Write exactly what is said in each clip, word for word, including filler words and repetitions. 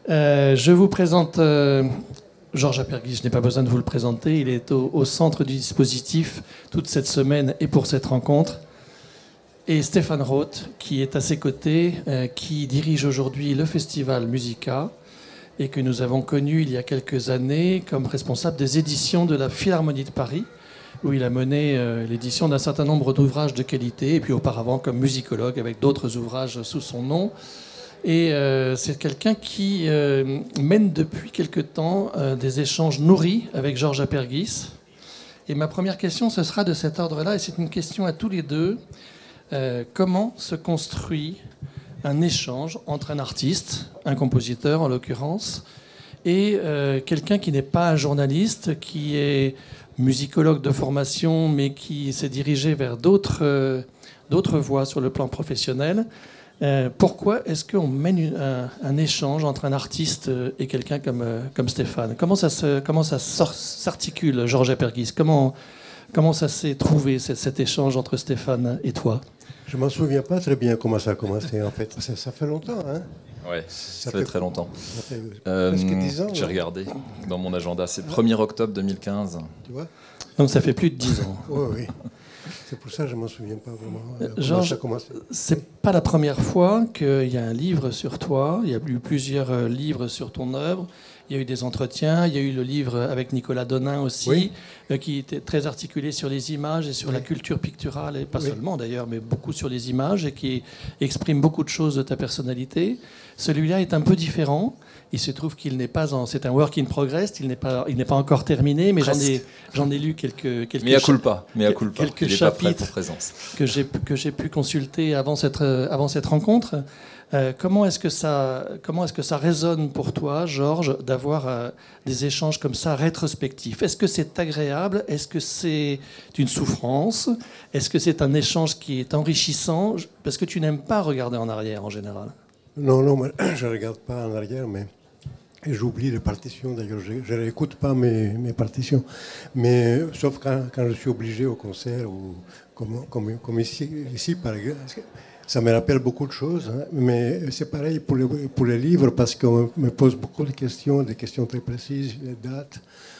Euh, je vous présente euh, Georges Aperghis. Je n'ai pas besoin de vous le présenter. Il est au, au centre du dispositif toute cette semaine et pour cette rencontre. Et Stéphane Roth, qui est à ses côtés, euh, qui dirige aujourd'hui le festival Musica et que nous avons connu il y a quelques années comme responsable des éditions de la Philharmonie de Paris, où il a mené euh, l'édition d'un certain nombre d'ouvrages de qualité, et puis auparavant comme musicologue avec d'autres ouvrages sous son nom. Et euh, c'est quelqu'un qui euh, mène depuis quelque temps euh, des échanges nourris avec Georges Aperghis. Et ma première question, ce sera de cet ordre-là, et c'est une question à tous les deux. Euh, comment se construit un échange entre un artiste, un compositeur en l'occurrence, et euh, quelqu'un qui n'est pas un journaliste, qui est musicologue de formation, mais qui s'est dirigé vers d'autres, euh, d'autres voies sur le plan professionnel. Euh, pourquoi est-ce qu'on mène une, un, un échange entre un artiste et quelqu'un comme, euh, comme Stéphane ? Comment ça, se, comment ça sort, s'articule, Georges Aperghis ? Comment, comment ça s'est trouvé, cet, cet échange entre Stéphane et toi ? Je ne m'en souviens pas très bien comment ça a commencé, en fait. Ça, ça fait longtemps, hein ? Oui, ça, ça fait, fait très longtemps. Ça fait euh, presque dix ans. J'ai ouais. regardé dans mon agenda. C'est le premier octobre deux mille quinze. Tu vois ? Donc ça fait plus de dix ans. Oui, oui. C'est pour ça que je ne m'en souviens pas vraiment. Georges, c'est pas la première fois qu'il y a un livre sur toi. Il y a eu plusieurs livres sur ton œuvre. Il y a eu des entretiens. Il y a eu le livre avec Nicolas Donin aussi, oui. euh, qui était très articulé sur les images et sur oui. la culture picturale, et pas oui. seulement d'ailleurs, mais beaucoup sur les images, et qui exprime beaucoup de choses de ta personnalité. Celui-là est un peu différent. Il se trouve qu'il n'est pas en... C'est un work in progress, il n'est pas, il n'est pas encore terminé, mais j'en ai, j'en ai lu quelques, quelques, mais à culpa, mais à culpa. quelques chapitres que j'ai, que j'ai pu consulter avant cette, avant cette rencontre. Euh, comment est-ce que ça, comment est-ce que ça résonne pour toi, Georges, d'avoir euh, des échanges comme ça rétrospectifs ? Est-ce que c'est agréable ? Est-ce que c'est une souffrance ? Est-ce que c'est un échange qui est enrichissant ? Parce que tu n'aimes pas regarder en arrière en général. Non, non, moi, je ne regarde pas en arrière, mais et j'oublie les partitions. D'ailleurs, je ne réécoute pas mes, mes partitions. Mais, sauf quand, quand je suis obligé au concert, ou comme, comme, comme ici, ici, par exemple. Ça me rappelle beaucoup de choses, hein, mais c'est pareil pour les, pour les livres, parce qu'on me pose beaucoup de questions, des questions très précises, les dates.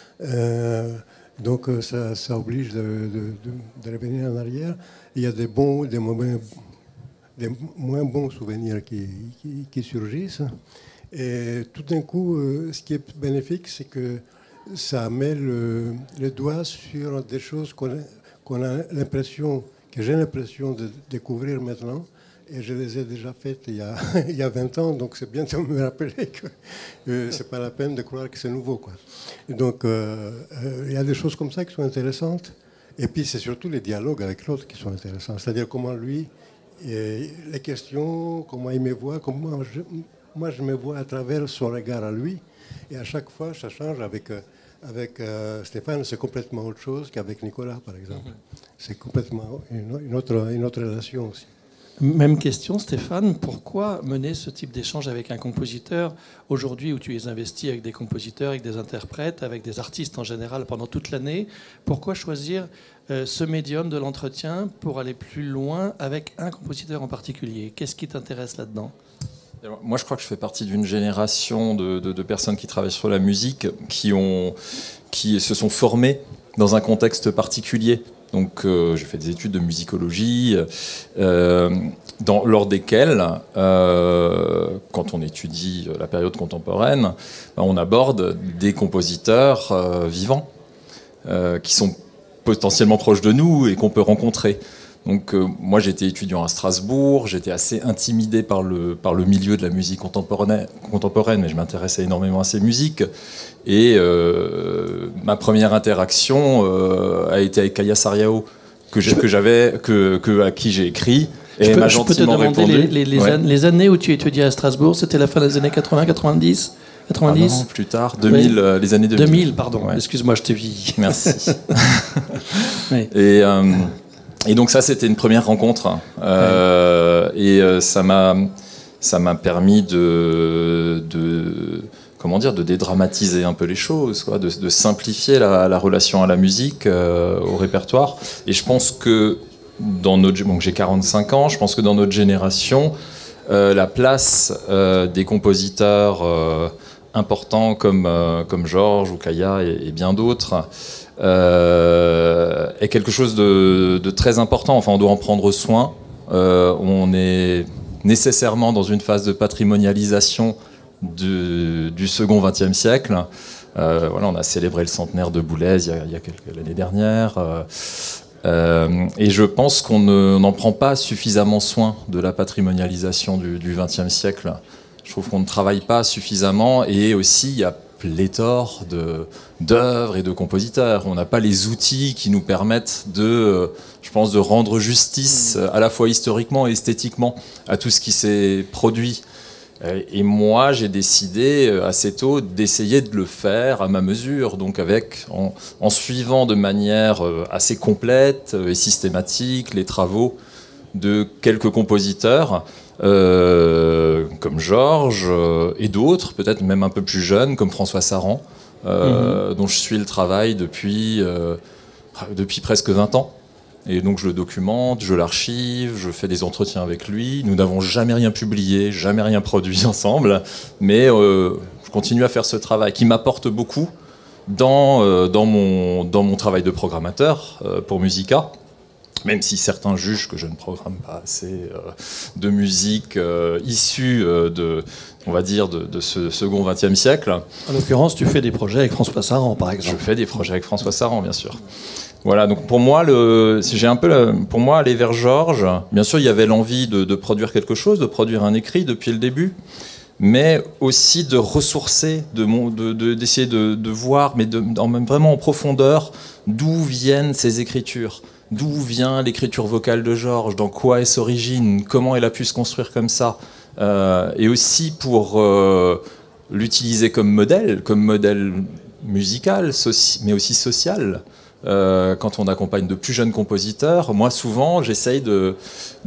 Euh, donc ça, ça oblige de, de, de, de revenir en arrière. Il y a des bons, des mauvais, des moins bons souvenirs qui, qui, qui surgissent. Et tout d'un coup, ce qui est bénéfique, c'est que ça met le, le doigt sur des choses qu'on a, qu'on a l'impression, que j'ai l'impression de découvrir maintenant. Et je les ai déjà faites il y a, il y a vingt ans, donc c'est bien de me rappeler que euh, c'est pas la peine de croire que c'est nouveau, quoi. Et donc, euh, euh, il y a des choses comme ça qui sont intéressantes. Et puis, c'est surtout les dialogues avec l'autre qui sont intéressants. C'est-à-dire comment lui, et les questions, comment il me voit, comment je, moi je me vois à travers son regard à lui. Et à chaque fois, ça change. Avec, euh, avec euh, Stéphane, c'est complètement autre chose qu'avec Nicolas, par exemple. C'est complètement une, une, autre, une autre relation aussi. Même question, Stéphane, pourquoi mener ce type d'échange avec un compositeur aujourd'hui où tu es investi avec des compositeurs, avec des interprètes, avec des artistes en général pendant toute l'année? Pourquoi choisir euh, ce médium de l'entretien pour aller plus loin avec un compositeur en particulier? Qu'est-ce qui t'intéresse là-dedans? Alors, moi, je crois que je fais partie d'une génération de, de, de personnes qui travaillent sur la musique, qui, ont, qui se sont formées dans un contexte particulier. Donc, euh, j'ai fait des études de musicologie, euh, dans, lors desquelles, euh, quand on étudie la période contemporaine, ben, on aborde des compositeurs euh, vivants, euh, qui sont potentiellement proches de nous et qu'on peut rencontrer. Donc, euh, moi, j'étais étudiant à Strasbourg, j'étais assez intimidé par le, par le milieu de la musique contemporaine, contemporaine mais je m'intéressais énormément à ces musiques. Et euh, ma première interaction euh, a été avec Kaya Sarriao, que, j'ai, que j'avais, que, que, à qui j'ai écrit. Et je peux, m'a je peux te demander répondu. les, les, les, ouais. an- les années où tu étudiais à Strasbourg, c'était la fin des années quatre-vingts, quatre-vingt-dix quatre-vingt-dix Ah non, plus tard, deux mille, ouais. euh, les années deux mille. deux mille, pardon, ouais. Excuse-moi, je t'ai vieilli. Merci. Oui. Et, euh, et donc ça, c'était une première rencontre. Euh, ouais. Et euh, ça m'a, ça m'a permis de... de comment dire, de dédramatiser un peu les choses, quoi, de, de simplifier la, la relation à la musique, euh, au répertoire. Et je pense que dans notre... Bon, j'ai quarante-cinq ans, je pense que dans notre génération, euh, la place euh, des compositeurs euh, importants comme, euh, comme Georges ou Kaya et, et bien d'autres euh, est quelque chose de, de très important. Enfin, on doit en prendre soin. Euh, on est nécessairement dans une phase de patrimonialisation du, du second vingtième siècle. Euh, voilà, on a célébré le centenaire de Boulez il y a, il y a quelques l'année dernière. Euh, euh, et je pense qu'on n'en prend pas suffisamment soin de la patrimonialisation du, du vingtième siècle. Je trouve qu'on ne travaille pas suffisamment, et aussi il y a pléthore de, d'œuvres et de compositeurs. On n'a pas les outils qui nous permettent de, je pense, de rendre justice à la fois historiquement et esthétiquement à tout ce qui s'est produit. Et moi, j'ai décidé assez tôt d'essayer de le faire à ma mesure, donc avec, en, en suivant de manière assez complète et systématique les travaux de quelques compositeurs, euh, comme Georges euh, et d'autres, peut-être même un peu plus jeunes, comme François Saran, euh, mmh. dont je suis le travail depuis, euh, depuis presque vingt ans. Et donc je le documente, je l'archive, je fais des entretiens avec lui. Nous n'avons jamais rien publié, jamais rien produit ensemble, mais euh, je continue à faire ce travail qui m'apporte beaucoup dans, euh, dans, mon, dans mon travail de programmateur euh, pour Musica, même si certains jugent que je ne programme pas assez euh, de musique euh, issue euh, de, on va dire, de, de ce second vingtième siècle. En l'occurrence, tu fais des projets avec François Saran, par exemple. Je fais des projets avec François Saran, bien sûr. Voilà, donc pour moi, le, si j'ai un peu, le, pour moi, aller vers Georges, bien sûr, il y avait l'envie de, de produire quelque chose, de produire un écrit depuis le début, mais aussi de ressourcer, de, de, de, d'essayer de, de voir, mais de, en même vraiment en profondeur, d'où viennent ces écritures, d'où vient l'écriture vocale de Georges, dans quoi est son origine, comment elle a pu se construire comme ça, euh, et aussi pour euh, l'utiliser comme modèle, comme modèle musical, soci, mais aussi social. Euh, quand on accompagne de plus jeunes compositeurs, moi souvent j'essaye de,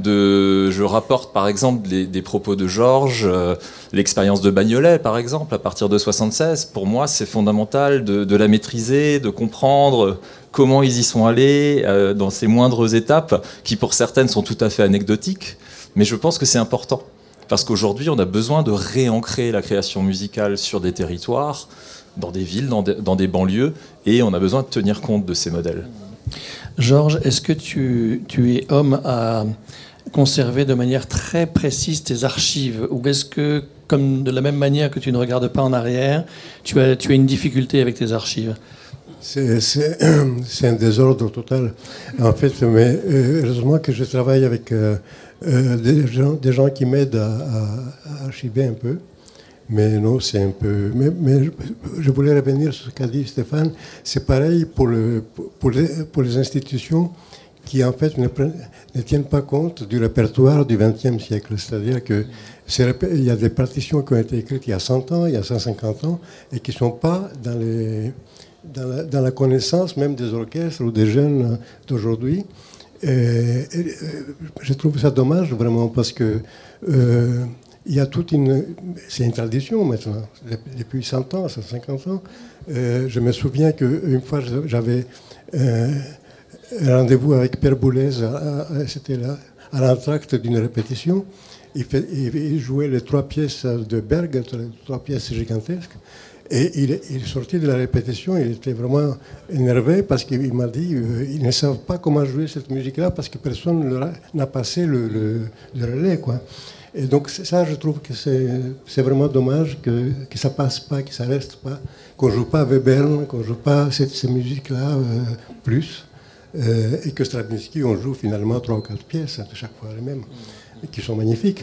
de je rapporte par exemple les, des propos de Georges, euh, l'expérience de Bagnolet par exemple à partir de soixante-seize. Pour moi c'est fondamental de, de la maîtriser, de comprendre comment ils y sont allés euh, dans ces moindres étapes qui pour certaines sont tout à fait anecdotiques, mais je pense que c'est important parce qu'aujourd'hui on a besoin de réancrer la création musicale sur des territoires, dans des villes, dans des, dans des banlieues, et on a besoin de tenir compte de ces modèles. Georges, est-ce que tu, tu es homme à conserver de manière très précise tes archives, ou est-ce que, comme de la même manière que tu ne regardes pas en arrière, tu as, tu as une difficulté avec tes archives? C'est, c'est, c'est un désordre total. En fait, mais heureusement que je travaille avec euh, euh, des, gens, des gens qui m'aident à, à, à archiver un peu. Mais non, c'est un peu... Mais, mais je, je voulais revenir sur ce qu'a dit Stéphane. C'est pareil pour, le, pour, les, pour les institutions qui, en fait, ne, prennent, ne tiennent pas compte du répertoire du vingtième siècle. C'est-à-dire qu'il y a des partitions qui ont été écrites il y a cent ans, il y a cent cinquante ans, et qui ne sont pas dans, les, dans, la, dans la connaissance même des orchestres ou des jeunes d'aujourd'hui. Et, et, et, je trouve ça dommage, vraiment, parce que... Euh, il y a toute une... C'est une tradition maintenant, depuis cent ans, cent cinquante ans. Euh, je me souviens qu'une fois, j'avais euh, un rendez-vous avec Pierre Boulez, c'était là, à l'entracte d'une répétition. Il, fait, il jouait les trois pièces de Berg, les trois pièces gigantesques. Et il, il sortit de la répétition, il était vraiment énervé parce qu'il m'a dit euh, ils ne savent pas comment jouer cette musique-là parce que personne n'a passé le, le, le relais, quoi. Et donc ça, je trouve que c'est, c'est vraiment dommage que, que ça passe pas, que ça reste pas, qu'on joue pas Webern, qu'on joue pas cette, ces musiques-là euh, plus, euh, et que Stravinsky, on joue finalement trois ou quatre pièces, à chaque fois les mêmes, qui sont magnifiques.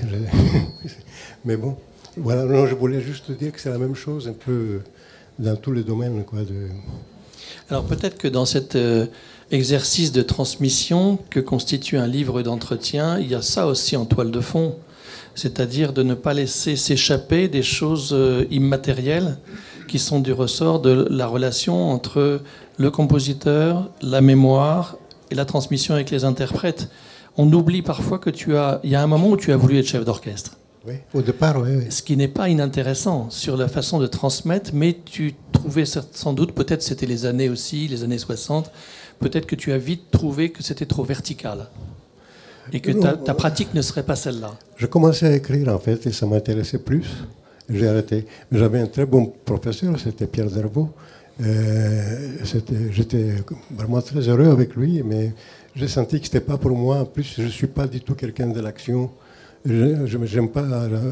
Mais bon, voilà, non, je voulais juste dire que c'est la même chose un peu dans tous les domaines, quoi. De... Alors peut-être que dans cet euh, exercice de transmission que constitue un livre d'entretien, il y a ça aussi en toile de fond. C'est-à-dire de ne pas laisser s'échapper des choses immatérielles qui sont du ressort de la relation entre le compositeur, la mémoire et la transmission avec les interprètes. On oublie parfois que tu as... Il y a un moment où tu as voulu être chef d'orchestre. Oui, au départ, oui, oui. Ce qui n'est pas inintéressant sur la façon de transmettre, mais tu trouvais sans doute, peut-être c'était les années aussi, les années soixante, peut-être que tu as vite trouvé que c'était trop vertical. Et que ta, ta pratique ne serait pas celle-là. Je commençais à écrire, en fait, et ça m'intéressait plus. J'ai arrêté. Mais j'avais un très bon professeur, c'était Pierre Dervaux. Euh, c'était, j'étais vraiment très heureux avec lui, mais j'ai senti que ce n'était pas pour moi. En plus, je ne suis pas du tout quelqu'un de l'action. Je, je, j'aime pas... Euh,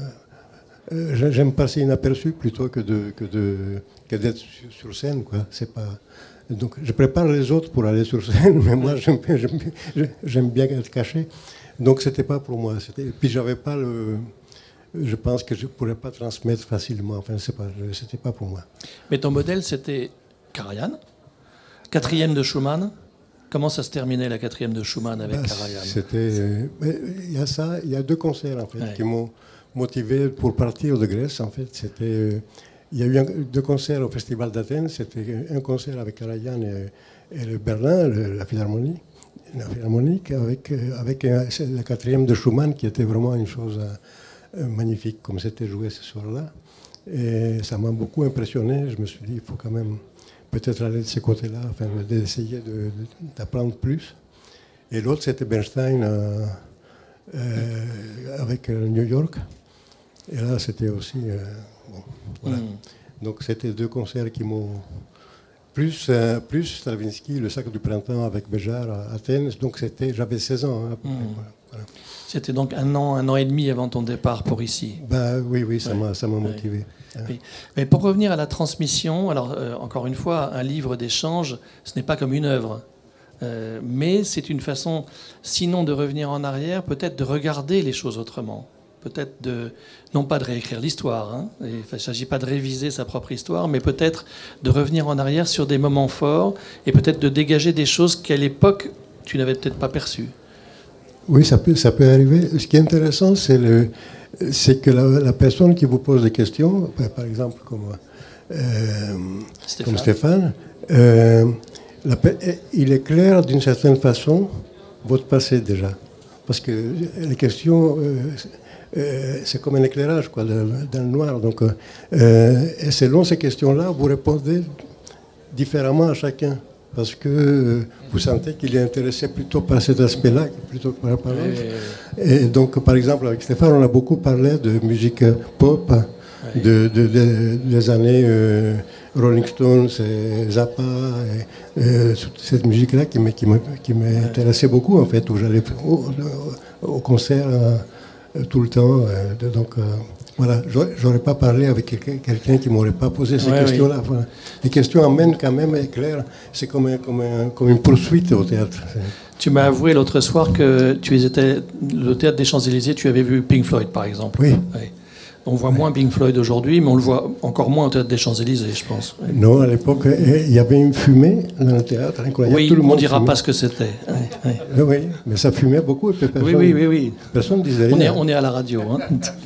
euh, j'aime passer inaperçu plutôt que, de, que, de, que d'être sur, sur scène, quoi. C'est pas... Donc, je prépare les autres pour aller sur scène, mais moi, j'aime, j'aime, j'aime bien être caché. Donc, c'était pas pour moi. C'était... Puis, j'avais pas le... Je pense que je ne pourrais pas transmettre facilement. Enfin, c'est pas, c'était pas pour moi. Mais ton modèle, c'était Karajan, quatrième de Schumann. Comment ça se terminait, la quatrième de Schumann avec bah, Karajan? C'était... Il y a ça, il y a deux concerts, en fait, ouais. qui m'ont motivé pour partir de Grèce, en fait. C'était... Il y a eu un, deux concerts au Festival d'Athènes. C'était un concert avec Karajan et, et le Berlin, le, la Philharmonie, la Philharmonique, avec, avec la quatrième de Schumann, qui était vraiment une chose... magnifique comme c'était joué ce soir-là. Et ça m'a beaucoup impressionné. Je me suis dit, il faut quand même peut-être aller de ce côté-là, enfin, d'essayer de, de, d'apprendre plus. Et l'autre, c'était Bernstein euh, euh, avec New York. Et là, c'était aussi... Euh, bon, voilà. Mm. Donc, c'était deux concerts qui m'ont... Plus, euh, plus Stravinsky, le Sacre du Printemps avec Béjart à Athènes. Donc, c'était, j'avais seize ans. Hein, à peu près, mm. voilà, voilà. C'était donc un an, un an et demi avant ton départ pour ici. Bah, oui, oui, ça, ouais. m'a, ça m'a motivé. Ouais. Oui. Mais pour revenir à la transmission, alors euh, encore une fois, un livre d'échange, ce n'est pas comme une œuvre. Euh, mais c'est une façon, sinon de revenir en arrière, peut-être de regarder les choses autrement. Peut-être de, non pas de réécrire l'histoire, hein, et, il ne s'agit pas de réviser sa propre histoire, mais peut-être de revenir en arrière sur des moments forts et peut-être de dégager des choses qu'à l'époque, tu n'avais peut-être pas perçues. Oui, ça peut, ça peut arriver. Ce qui est intéressant, c'est, le, c'est que la, la personne qui vous pose des questions, par exemple comme, euh, Stéphane, comme Stéphane euh, la, il éclaire d'une certaine façon votre passé déjà. Parce que les questions, euh, euh, c'est comme un éclairage quoi, dans, dans le noir. Donc, euh, et selon ces questions-là, vous répondez différemment à chacun. Parce que euh, vous sentez qu'il est intéressé plutôt par cet aspect-là plutôt que par, par l'autre. Et donc, par exemple, avec Stéphane, on a beaucoup parlé de musique pop, oui. de, de, de, des années euh, Rolling Stones, et Zappa, et, et, toute cette musique-là qui, qui, qui m'intéressait beaucoup, en fait, où j'allais au, au concert euh, tout le temps. Euh, donc, euh, voilà, j'aurais pas parlé avec quelqu'un, quelqu'un qui m'aurait pas posé ces ouais, questions-là. Oui. Voilà. Les questions amènent quand même, est clair, c'est comme, un, comme, un, comme une poursuite au théâtre. Tu m'as avoué l'autre soir que tu étais le théâtre des Champs-Élysées, tu avais vu Pink Floyd, par exemple. Oui. oui. On voit oui. moins Pink Floyd aujourd'hui, mais on le voit encore moins au théâtre des Champs-Élysées, je pense. Oui. Non, à l'époque, il y avait une fumée dans le théâtre incroyable. Oui, tout le on monde ne dira fumait. pas ce que c'était. Oui, oui. oui, mais ça fumait beaucoup. Et personne, oui, oui, oui, oui. Personne ne disait rien. On est, on est à la radio. Hein.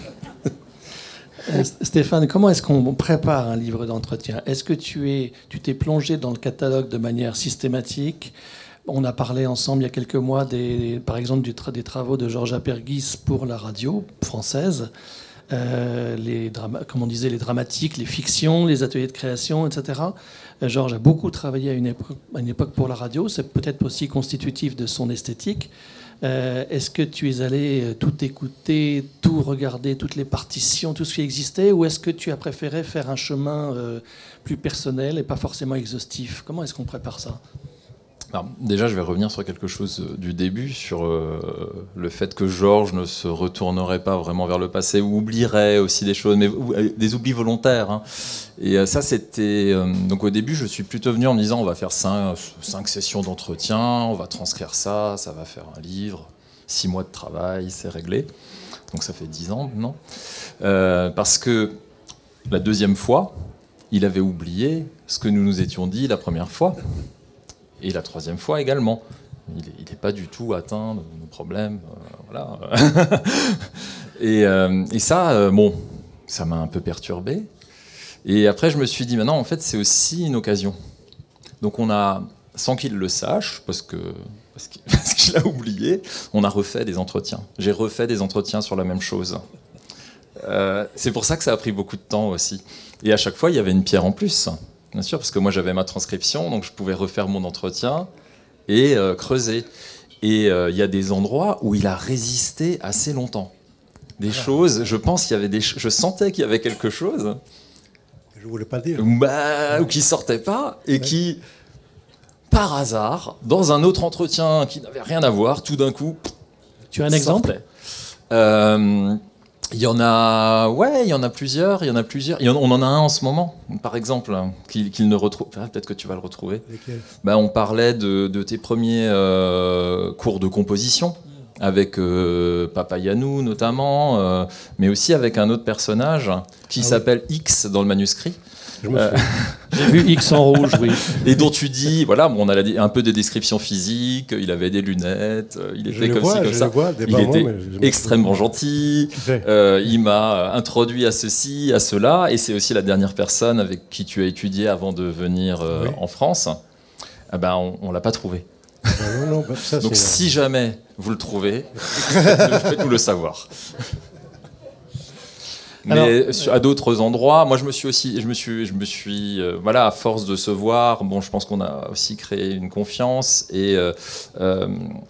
Stéphane, comment est-ce qu'on prépare un livre d'entretien? Est-ce que tu es, tu t'es plongé dans le catalogue de manière systématique? On a parlé ensemble il y a quelques mois, des, par exemple, du tra- des travaux de Georges Apergis pour la radio française, euh, les drama- comme on disait, les dramatiques, les fictions, les ateliers de création, et cetera. Euh, Georges a beaucoup travaillé à une, époque, à une époque pour la radio, c'est peut-être aussi constitutif de son esthétique. Euh, est-ce que tu es allé tout écouter, tout regarder, toutes les partitions, tout ce qui existait, ou est-ce que tu as préféré faire un chemin euh, plus personnel et pas forcément exhaustif? Comment est-ce qu'on prépare ça? Alors, déjà, je vais revenir sur quelque chose du début, sur euh, le fait que Georges ne se retournerait pas vraiment vers le passé, ou oublierait aussi des choses, mais ou, des oublis volontaires. Hein. Et euh, ça, c'était... Euh, donc au début, je suis plutôt venu en me disant, on va faire cinq, cinq sessions d'entretien, on va transcrire ça, ça va faire un livre, six mois de travail, c'est réglé. Donc ça fait dix ans maintenant. Euh, parce que la deuxième fois, il avait oublié ce que nous nous étions dit la première fois. Et la troisième fois également. Il n'est pas du tout atteint de nos problèmes. Euh, voilà. et, euh, et ça, euh, bon, ça m'a un peu perturbé. Et après, je me suis dit, maintenant, en fait, c'est aussi une occasion. Donc on a, sans qu'il le sache, parce que parce qu'il, parce qu'il a oublié, on a refait des entretiens. J'ai refait des entretiens sur la même chose. Euh, c'est pour ça que ça a pris beaucoup de temps aussi. Et à chaque fois, il y avait une pierre en plus. Bien sûr, parce que moi j'avais ma transcription, donc je pouvais refaire mon entretien et euh, creuser. Et il euh, y a des endroits où il a résisté assez longtemps. Des ah. choses, je pense qu'il y avait des, je sentais qu'il y avait quelque chose. Je voulais pas dire. Bah, ou qui sortait pas et ouais. qui, par hasard, dans un autre entretien qui n'avait rien à voir, tout d'un coup. Tu as un exemple ? euh, Il y en a, ouais, il y en a plusieurs, il y en a plusieurs. Il y en, on en a un en ce moment, par exemple, qu'il, qu'il ne retrouve. Enfin, peut-être que tu vas le retrouver. Ben, on parlait de, de tes premiers euh, cours de composition avec euh, Papa Yanou notamment, euh, mais aussi avec un autre personnage qui ah s'appelle oui. X dans le manuscrit. Je me euh, J'ai vu X en rouge, oui. Et dont tu dis, voilà, bon, on a la, un peu des descriptions physiques, il avait des lunettes, il était comme vois, ci, comme ça. Vois, il était extrêmement gentil, euh, il m'a introduit à ceci, à cela, et c'est aussi la dernière personne avec qui tu as étudié avant de venir euh, oui. en France. Eh ben, on ne l'a pas trouvé. Ah non, non, bah, ça, donc si jamais vous le trouvez, faites-nous le savoir. Mais Alors, à d'autres endroits, moi je me suis aussi, je me suis, je me suis, euh, voilà, à force de se voir, bon, je pense qu'on a aussi créé une confiance et euh, euh,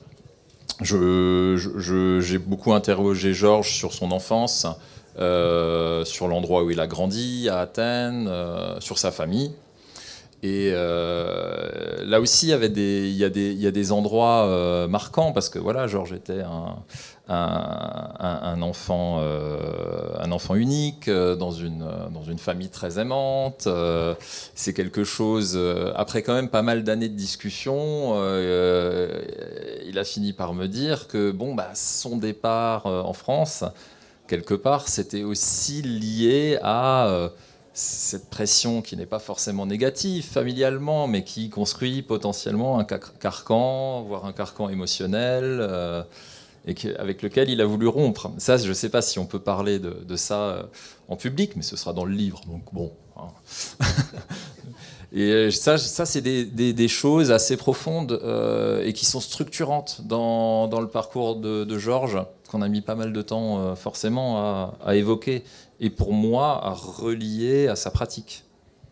je, je, j'ai beaucoup interrogé Georges sur son enfance, euh, sur l'endroit où il a grandi, à Athènes, euh, sur sa famille. Et euh, là aussi, il y avait des, il y a des, il y a des endroits euh, marquants parce que voilà, Georges était un, un, un, un enfant, euh, un enfant unique euh, dans une, dans une famille très aimante. Euh, c'est quelque chose. Euh, après quand même pas mal d'années de discussion, euh, il a fini par me dire que bon, bah, son départ euh, en France, quelque part, c'était aussi lié à euh, cette pression qui n'est pas forcément négative familialement, mais qui construit potentiellement un carcan, voire un carcan émotionnel, euh, et que, avec lequel il a voulu rompre. Ça, je ne sais pas si on peut parler de, de ça en public, mais ce sera dans le livre, donc bon. Hein. Et ça, ça c'est des, des, des choses assez profondes euh, et qui sont structurantes dans, dans le parcours de, de Georges, qu'on a mis pas mal de temps euh, forcément à, à évoquer, et pour moi à relier à sa pratique.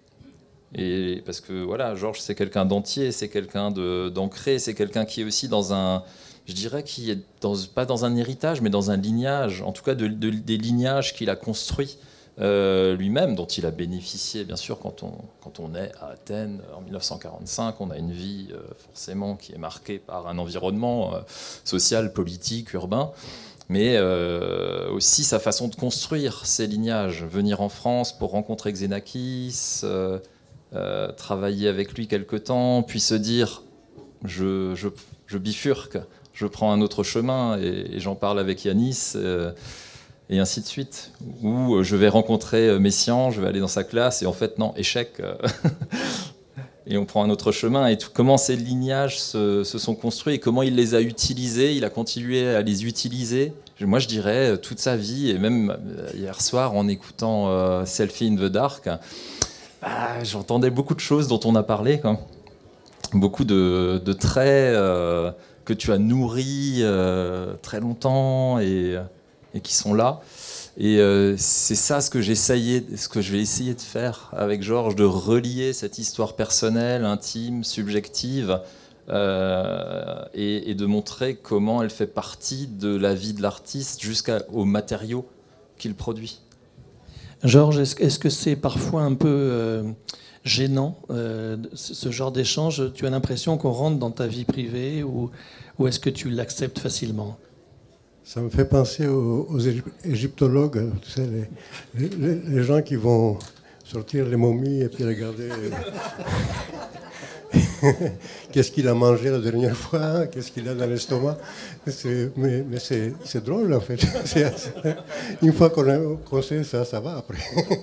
Et parce que voilà, Georges c'est quelqu'un d'entier, c'est quelqu'un de, d'ancré, c'est quelqu'un qui est aussi dans un, je dirais qui est dans, pas dans un héritage, mais dans un lignage, en tout cas de, de, des lignages qu'il a construits. Euh, lui-même, dont il a bénéficié, bien sûr, quand on, quand on est à Athènes en mille neuf cent quarante-cinq, on a une vie euh, forcément qui est marquée par un environnement euh, social, politique, urbain, mais euh, aussi sa façon de construire ses lignages, venir en France pour rencontrer Xenakis, euh, euh, travailler avec lui quelque temps, puis se dire je, je, je bifurque, je prends un autre chemin, et, et j'en parle avec Yanis, euh, et ainsi de suite, où je vais rencontrer Messiaen, je vais aller dans sa classe, et en fait, non, échec, et on prend un autre chemin, et tout, comment ces lignages se, se sont construits, et comment il les a utilisés, il a continué à les utiliser, moi je dirais, toute sa vie, et même hier soir, en écoutant euh, Selfie in the Dark, bah, j'entendais beaucoup de choses dont on a parlé, quoi. Beaucoup de, de traits euh, que tu as nourris euh, très longtemps, et... et qui sont là. Et euh, c'est ça ce que j'essayais, ce que je vais essayer de faire avec Georges, de relier cette histoire personnelle, intime, subjective, euh, et, et de montrer comment elle fait partie de la vie de l'artiste jusqu'aux matériaux qu'il produit. Georges, est-ce, est-ce que c'est parfois un peu euh, gênant, euh, ce genre d'échange ? Tu as l'impression qu'on rentre dans ta vie privée, ou, ou est-ce que tu l'acceptes facilement ? Ça me fait penser aux, aux égyptologues, tu sais, les, les, les gens qui vont sortir les momies et puis regarder qu'est-ce qu'il a mangé la dernière fois, qu'est-ce qu'il a dans l'estomac. C'est, mais mais c'est, c'est drôle, en fait. C'est, une fois qu'on, a, qu'on sait ça, ça va après.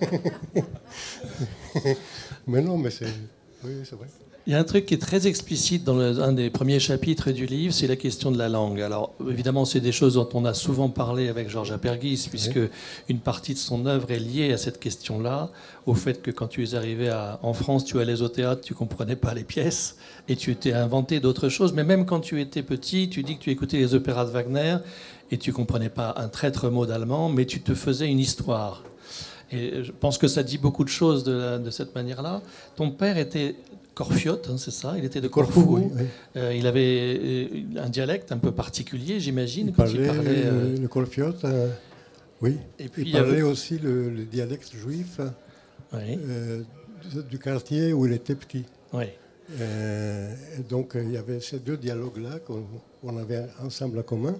Mais non, mais c'est... Oui, c'est vrai. Il y a un truc qui est très explicite dans le, un des premiers chapitres du livre, c'est la question de la langue. Alors, évidemment, c'est des choses dont on a souvent parlé avec Georges Apergis, puisque oui. une partie de son œuvre est liée à cette question-là, au fait que quand tu es arrivé à, en France, tu allais au théâtre, tu ne comprenais pas les pièces, et tu t'es inventé d'autres choses. Mais même quand tu étais petit, tu dis que tu écoutais les opéras de Wagner, et tu ne comprenais pas un traître mot d'allemand, mais tu te faisais une histoire. Et je pense que ça dit beaucoup de choses de, la, de cette manière-là. Ton père était corfiote, hein, c'est ça? Il était de Corfou. Corfou, oui, oui. Euh, il avait un dialecte un peu particulier, j'imagine, Il quand parlait, il parlait. Euh... le corfiote, euh, oui. Et puis, il parlait il avait... aussi le, le dialecte juif oui. euh, du, du quartier où il était petit. Oui. Euh, et donc, il y avait ces deux dialogues-là qu'on on avait ensemble en commun.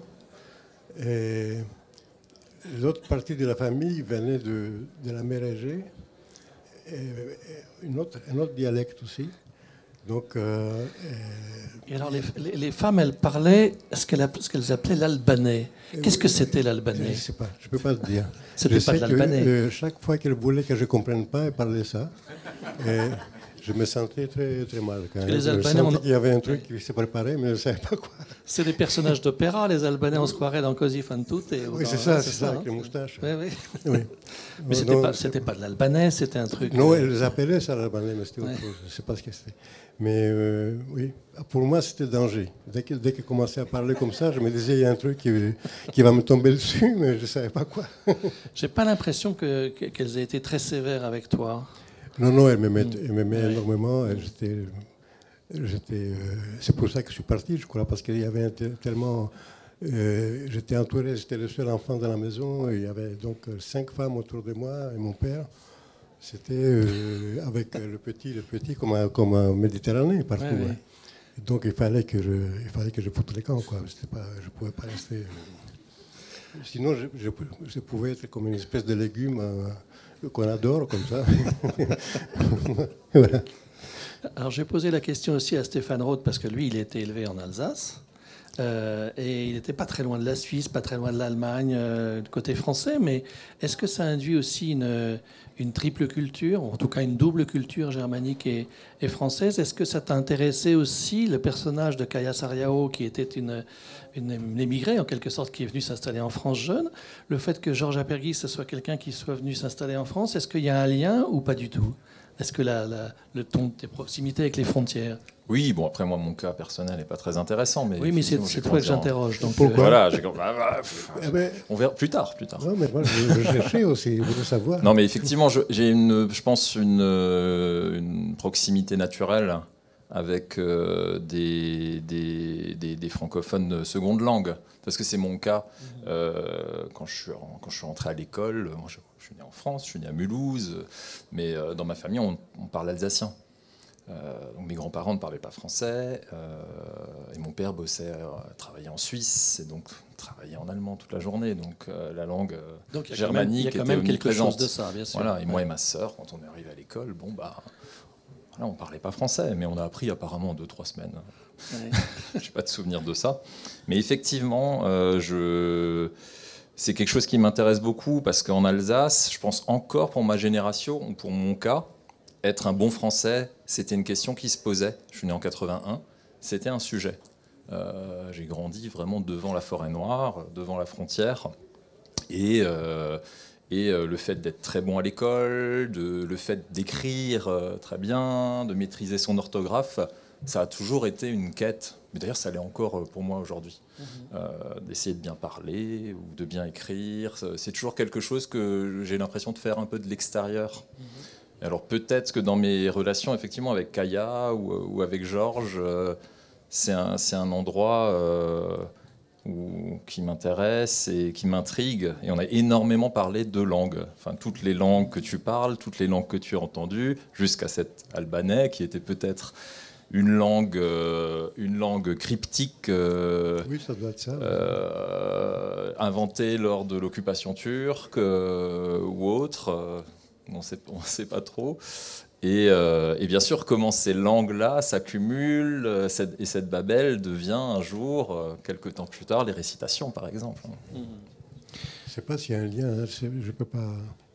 Et l'autre partie de la famille venait de, de la mer Égée, et, et une autre, un autre dialecte aussi. Donc, euh, et... et alors, les, les, les femmes, elles parlaient ce qu'elles, ce qu'elles appelaient l'albanais. Qu'est-ce que c'était l'albanais? Je ne sais pas, je ne peux pas te dire. C'était je pas sais de l'albanais. Que, euh, chaque fois qu'elle voulait que je ne comprenne pas, elle parlait ça. Et je me sentais très, très mal. Quand même. Les Albanais, je sentais on... qu'il y avait un truc qui s'est préparé, mais je ne savais pas quoi. C'est des personnages d'opéra, les Albanais, on se croirait dans Così fan tutte. Oui, dans... c'est ça, c'est, c'est ça, ça, avec hein, les moustaches. Oui, oui. oui. Mais c'était, non, pas, c'était pas de l'albanais, c'était un truc... Non, elle les appelait ça l'albanais, mais c'était autre ouais. chose. Je ne sais pas ce que c'était. Mais euh, oui, pour moi, c'était danger. Dès que, dès qu'elle commençait à parler comme ça, je me disais, il y a un truc qui, qui va me tomber dessus, mais je ne savais pas quoi. J'ai pas l'impression que, qu'elles aient été très sévères avec toi. Non, non, elle m'aimait, elle m'aimait ouais. énormément. Et j'étais, j'étais, euh, c'est pour ça que je suis parti, je crois, parce qu'il y avait tellement... Euh, j'étais entouré, j'étais le seul enfant dans la maison. Et il y avait donc cinq femmes autour de moi et mon père. C'était euh, avec le petit, le petit comme, comme en Méditerranée, partout. Ouais, ouais. Ouais. Donc il fallait que je, il fallait que je foute les camps, quoi. C'était pas, je ne pouvais pas rester... Euh... Sinon, je, je, je pouvais être comme une espèce de légume... Euh, qu'on adore comme ça. Voilà. Alors j'ai posé la question aussi à Stéphane Roth parce que lui il a été élevé en Alsace euh, et il n'était pas très loin de la Suisse, pas très loin de l'Allemagne euh, du côté français, mais est-ce que ça induit aussi une, une triple culture, ou en tout cas une double culture germanique et, et française? Est-ce que ça t'a intéressé aussi le personnage de Kaya Sarriao qui était une Une, une émigrée, en quelque sorte, qui est venue s'installer en France jeune. Le fait que Georges Apergis, ce soit quelqu'un qui soit venu s'installer en France, est-ce qu'il y a un lien ou pas du tout? Est-ce que la, la, le ton de tes proximités avec les frontières? Oui, bon, après, moi, mon cas personnel n'est pas très intéressant. Mais oui, mais c'est, c'est toi que j'interroge. Donc, pourquoi? Voilà, j'ai... Bah, bah, pff, eh ben... on verra plus tard. Plus tard. Non, mais moi, je, je cherchais aussi, je voulais savoir. Non, mais effectivement, je, j'ai, une, je pense, une, une proximité naturelle avec euh, des, des, des, des francophones de seconde langue. Parce que c'est mon cas. Euh, quand, je suis, quand je suis rentré à l'école, moi je, je suis né en France, je suis né à Mulhouse, mais euh, dans ma famille, on, on parle alsacien. Euh, donc mes grands-parents ne parlaient pas français, euh, et mon père bossait, euh, travaillait en Suisse, et donc travaillait en allemand toute la journée. Donc euh, la langue euh, donc, germanique était omniprésente. Il y a quand même quelque chose de ça, bien sûr. Voilà, et ouais. moi et ma sœur, quand on est arrivé à l'école, bon bah... Là, on ne parlait pas français, mais on a appris apparemment en deux, trois semaines. Ouais. Je n'ai pas de souvenir de ça. Mais effectivement, euh, je... c'est quelque chose qui m'intéresse beaucoup parce qu'en Alsace, je pense encore pour ma génération, pour mon cas, être un bon français, c'était une question qui se posait. Je suis né en quatre-vingt-un, c'était un sujet. Euh, j'ai grandi vraiment devant la forêt noire, devant la frontière. Et... Euh, Et euh, le fait d'être très bon à l'école, de, le fait d'écrire euh, très bien, de maîtriser son orthographe, ça a toujours été une quête. Mais d'ailleurs, ça l'est encore pour moi aujourd'hui. Mmh. Euh, d'essayer de bien parler ou de bien écrire, c'est toujours quelque chose que j'ai l'impression de faire un peu de l'extérieur. Mmh. Alors peut-être que dans mes relations, effectivement, avec Kaya ou, ou avec Georges, euh, c'est, un, c'est un endroit... Euh, Ou, qui m'intéresse et qui m'intrigue. Et on a énormément parlé de langues. Enfin, toutes les langues que tu parles, toutes les langues que tu as entendues, jusqu'à cet albanais qui était peut-être une langue, euh, une langue cryptique euh, oui, ça doit être ça, euh, inventée lors de l'occupation turque euh, ou autre. Euh, on ne sait pas trop. Et, euh, et bien sûr, comment ces langues-là s'accumulent, euh, cette, et cette babel devient un jour, euh, quelques temps plus tard, les récitations, par exemple. Je ne sais pas s'il y a un lien. Hein, je peux pas...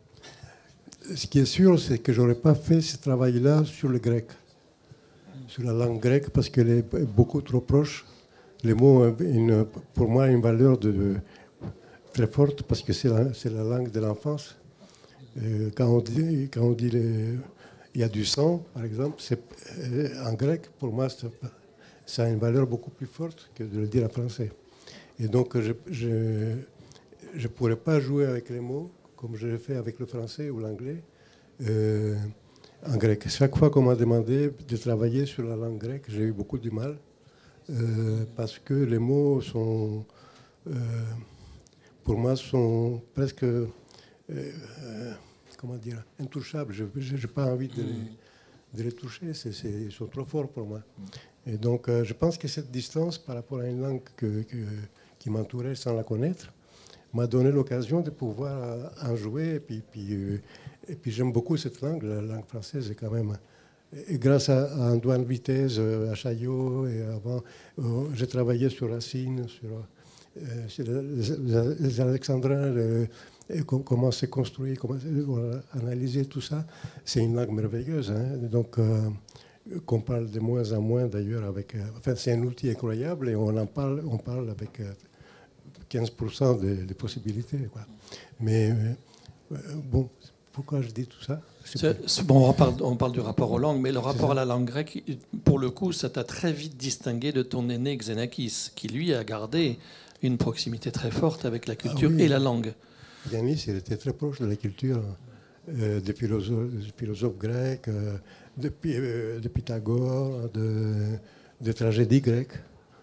Ce qui est sûr, c'est que je n'aurais pas fait ce travail-là sur le grec, sur la langue grecque, parce qu'elle est beaucoup trop proche. Les mots ont, une, pour moi, une valeur de, de, très forte, parce que c'est la, c'est la langue de l'enfance. Euh, quand on dit, quand on dit les... il y a du sang, par exemple, c'est, euh, en grec, pour moi, ça a une valeur beaucoup plus forte que de le dire en français. Et donc, je ne pourrais pas jouer avec les mots comme je l'ai fait avec le français ou l'anglais, euh, en grec. Chaque fois qu'on m'a demandé de travailler sur la langue grecque, j'ai eu beaucoup de mal, euh, parce que les mots sont, euh, pour moi, sont presque, euh, euh, comment dire, intouchables. Je n'ai pas envie de les, de les toucher, c'est, c'est, ils sont trop forts pour moi. Et donc, euh, je pense que cette distance par rapport à une langue que, que, qui m'entourait sans la connaître m'a donné l'occasion de pouvoir euh, en jouer. Et puis, puis, euh, et puis j'aime beaucoup cette langue, la langue française est quand même. Et grâce à, à Antoine Vitesse, à Chaillot, et avant, euh, j'ai travaillé sur Racine, sur, euh, sur les, les Alexandrins, le, et comment c'est construit, comment voilà, analyser tout ça. C'est une langue merveilleuse. Hein, donc, euh, qu'on parle de moins en moins d'ailleurs. Avec, euh, enfin, c'est un outil incroyable et on en parle, on parle avec euh, quinze pour cent des de possibilités. Quoi. Mais euh, bon, pourquoi je dis tout ça? C'est, c'est, bon, on parle, on parle du rapport aux langues, mais le rapport à la langue grecque, pour le coup, ça t'a très vite distingué de ton aîné Xenakis, qui lui a gardé une proximité très forte avec la culture ah oui, et la langue. Yanis, il était très proche de la culture, euh, des, philosophes, des philosophes grecs, euh, de, euh, de Pythagore, de, de tragédies grecques.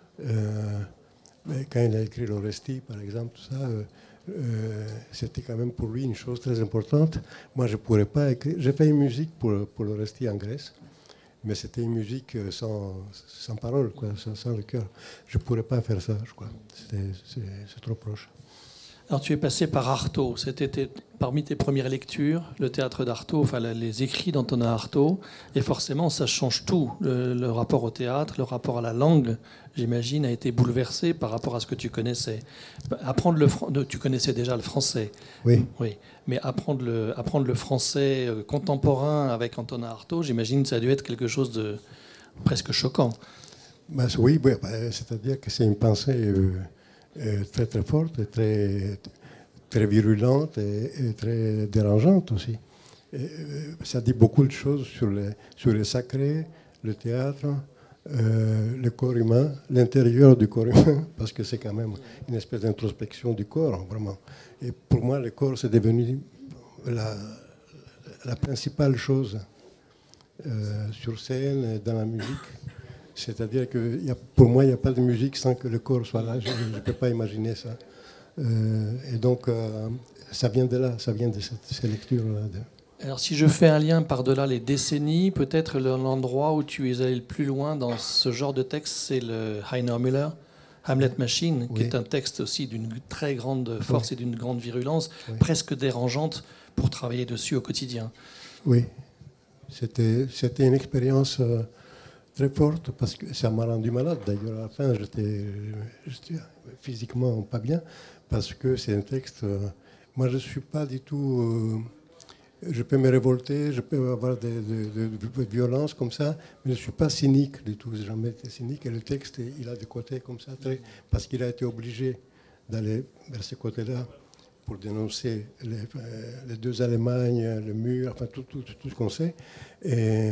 Euh, mais quand il a écrit l'Orestie, par exemple, tout ça, euh, euh, c'était quand même pour lui une chose très importante. Moi, je ne pourrais pas écrire. J'ai fait une musique pour, pour l'Orestie en Grèce, mais c'était une musique sans, sans parole, quoi, sans, sans le cœur. Je ne pourrais pas faire ça, je crois. C'est, c'est, c'est trop proche. Alors, tu es passé par Artaud. C'était tes, parmi tes premières lectures, le théâtre d'Artaud, enfin les écrits d'Antonin Artaud. Et forcément, ça change tout. Le, le rapport au théâtre, le rapport à la langue, j'imagine, a été bouleversé par rapport à ce que tu connaissais. Apprendre le, tu connaissais déjà le français. Oui. Oui. Mais apprendre le, apprendre le français contemporain avec Antonin Artaud, j'imagine que ça a dû être quelque chose de presque choquant. Ben, oui, oui ben, c'est-à-dire que c'est une pensée... Euh... très très forte, et très, très virulente et, et très dérangeante aussi. Et, euh, ça dit beaucoup de choses sur le, sur le sacré, le théâtre, euh, le corps humain, l'intérieur du corps humain, parce que c'est quand même une espèce d'introspection du corps, vraiment. Et pour moi, le corps, c'est devenu la, la principale chose euh, sur scène, dans la musique. C'est-à-dire que y a, pour moi, il n'y a pas de musique sans que le corps soit là. Je ne peux pas imaginer ça. Euh, et donc, euh, ça vient de là, ça vient de cette, ces lectures-là. Alors, si je fais un lien par-delà les décennies, peut-être l'endroit où tu es allé le plus loin dans ce genre de texte, c'est le Heiner Müller, Hamlet Machine, oui. qui est un texte aussi d'une très grande force oui. et d'une grande virulence, oui. presque dérangeante pour travailler dessus au quotidien. Oui, c'était, c'était une expérience... Euh, très forte, parce que ça m'a rendu malade. D'ailleurs, à la fin, j'étais, j'étais physiquement pas bien, parce que c'est un texte... Euh, moi, je ne suis pas du tout... Euh, je peux me révolter, je peux avoir des, des, des, des violences comme ça, mais je ne suis pas cynique du tout. Je n'ai jamais été cynique. Et le texte, il a des côtés comme ça, très, parce qu'il a été obligé d'aller vers ce côté-là pour dénoncer les, euh, les deux Allemagnes, le mur, enfin, tout, tout, tout ce qu'on sait. Et...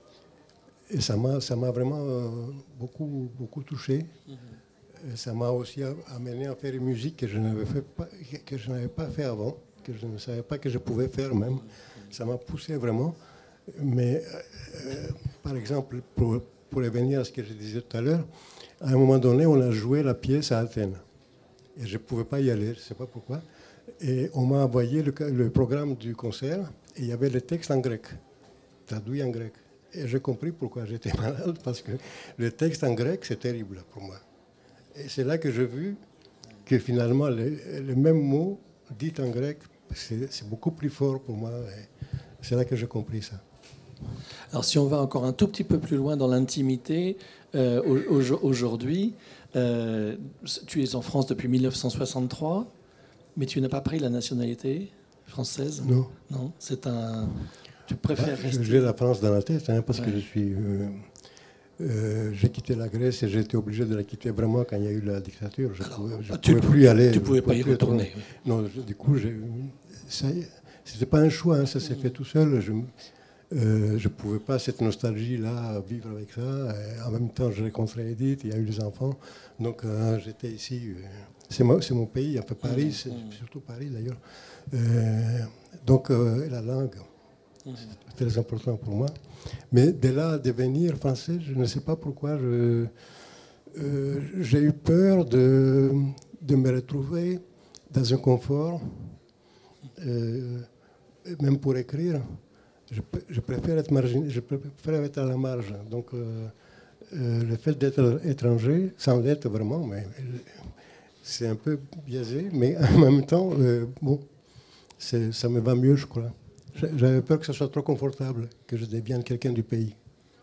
Et ça m'a, ça m'a vraiment euh, beaucoup, beaucoup touché. Mm-hmm. Et ça m'a aussi amené à faire une musique que je n'avais fait pas, que je n'avais pas fait avant, que je ne savais pas que je pouvais faire même. Ça m'a poussé vraiment. Mais euh, par exemple, pour, pour revenir à ce que je disais tout à l'heure, à un moment donné, on a joué la pièce à Athènes. Et je ne pouvais pas y aller, je ne sais pas pourquoi. Et on m'a envoyé le, le programme du concert, et il y avait le texte en grec, traduit en grec. Et j'ai compris pourquoi j'étais malade, parce que le texte en grec, c'est terrible pour moi. Et c'est là que j'ai vu que finalement, le, le même mot dit en grec, c'est, c'est beaucoup plus fort pour moi. Et c'est là que j'ai compris ça. Alors si on va encore un tout petit peu plus loin dans l'intimité, euh, aujourd'hui, euh, tu es en France depuis mille neuf cent soixante-trois, mais tu n'as pas pris la nationalité française ? Non. Non, c'est un... Tu préfères bah, rester... J'ai la France dans la tête, hein, parce ouais. que je suis... Euh, euh, j'ai quitté la Grèce et j'ai été obligé de la quitter vraiment quand il y a eu la dictature. Je ne pouvais, je tu pouvais plus y aller. Tu ne pouvais pas y retourner. Oui. Non, je, du coup, j'ai, ça, c'était pas un choix, hein, ça s'est mmh. fait tout seul. Je euh, je pouvais pas, cette nostalgie-là, vivre avec ça. Et en même temps, j'ai rencontré Edith, il y a eu les enfants. Donc, euh, j'étais ici... Euh, c'est, mo- c'est mon pays, enfin Paris, c'est surtout Paris d'ailleurs. Euh, donc euh, la langue, c'est très important pour moi. Mais de là à devenir français, je ne sais pas pourquoi je, euh, j'ai eu peur de, de me retrouver dans un confort, euh, même pour écrire. Je, je préfère être margin, je préfère être à la marge. Donc euh, euh, le fait d'être étranger, sans l'être vraiment, mais c'est un peu biaisé, mais en même temps, euh, bon, c'est, ça me va mieux, je crois. J'avais peur que ce soit trop confortable, que je devienne quelqu'un du pays.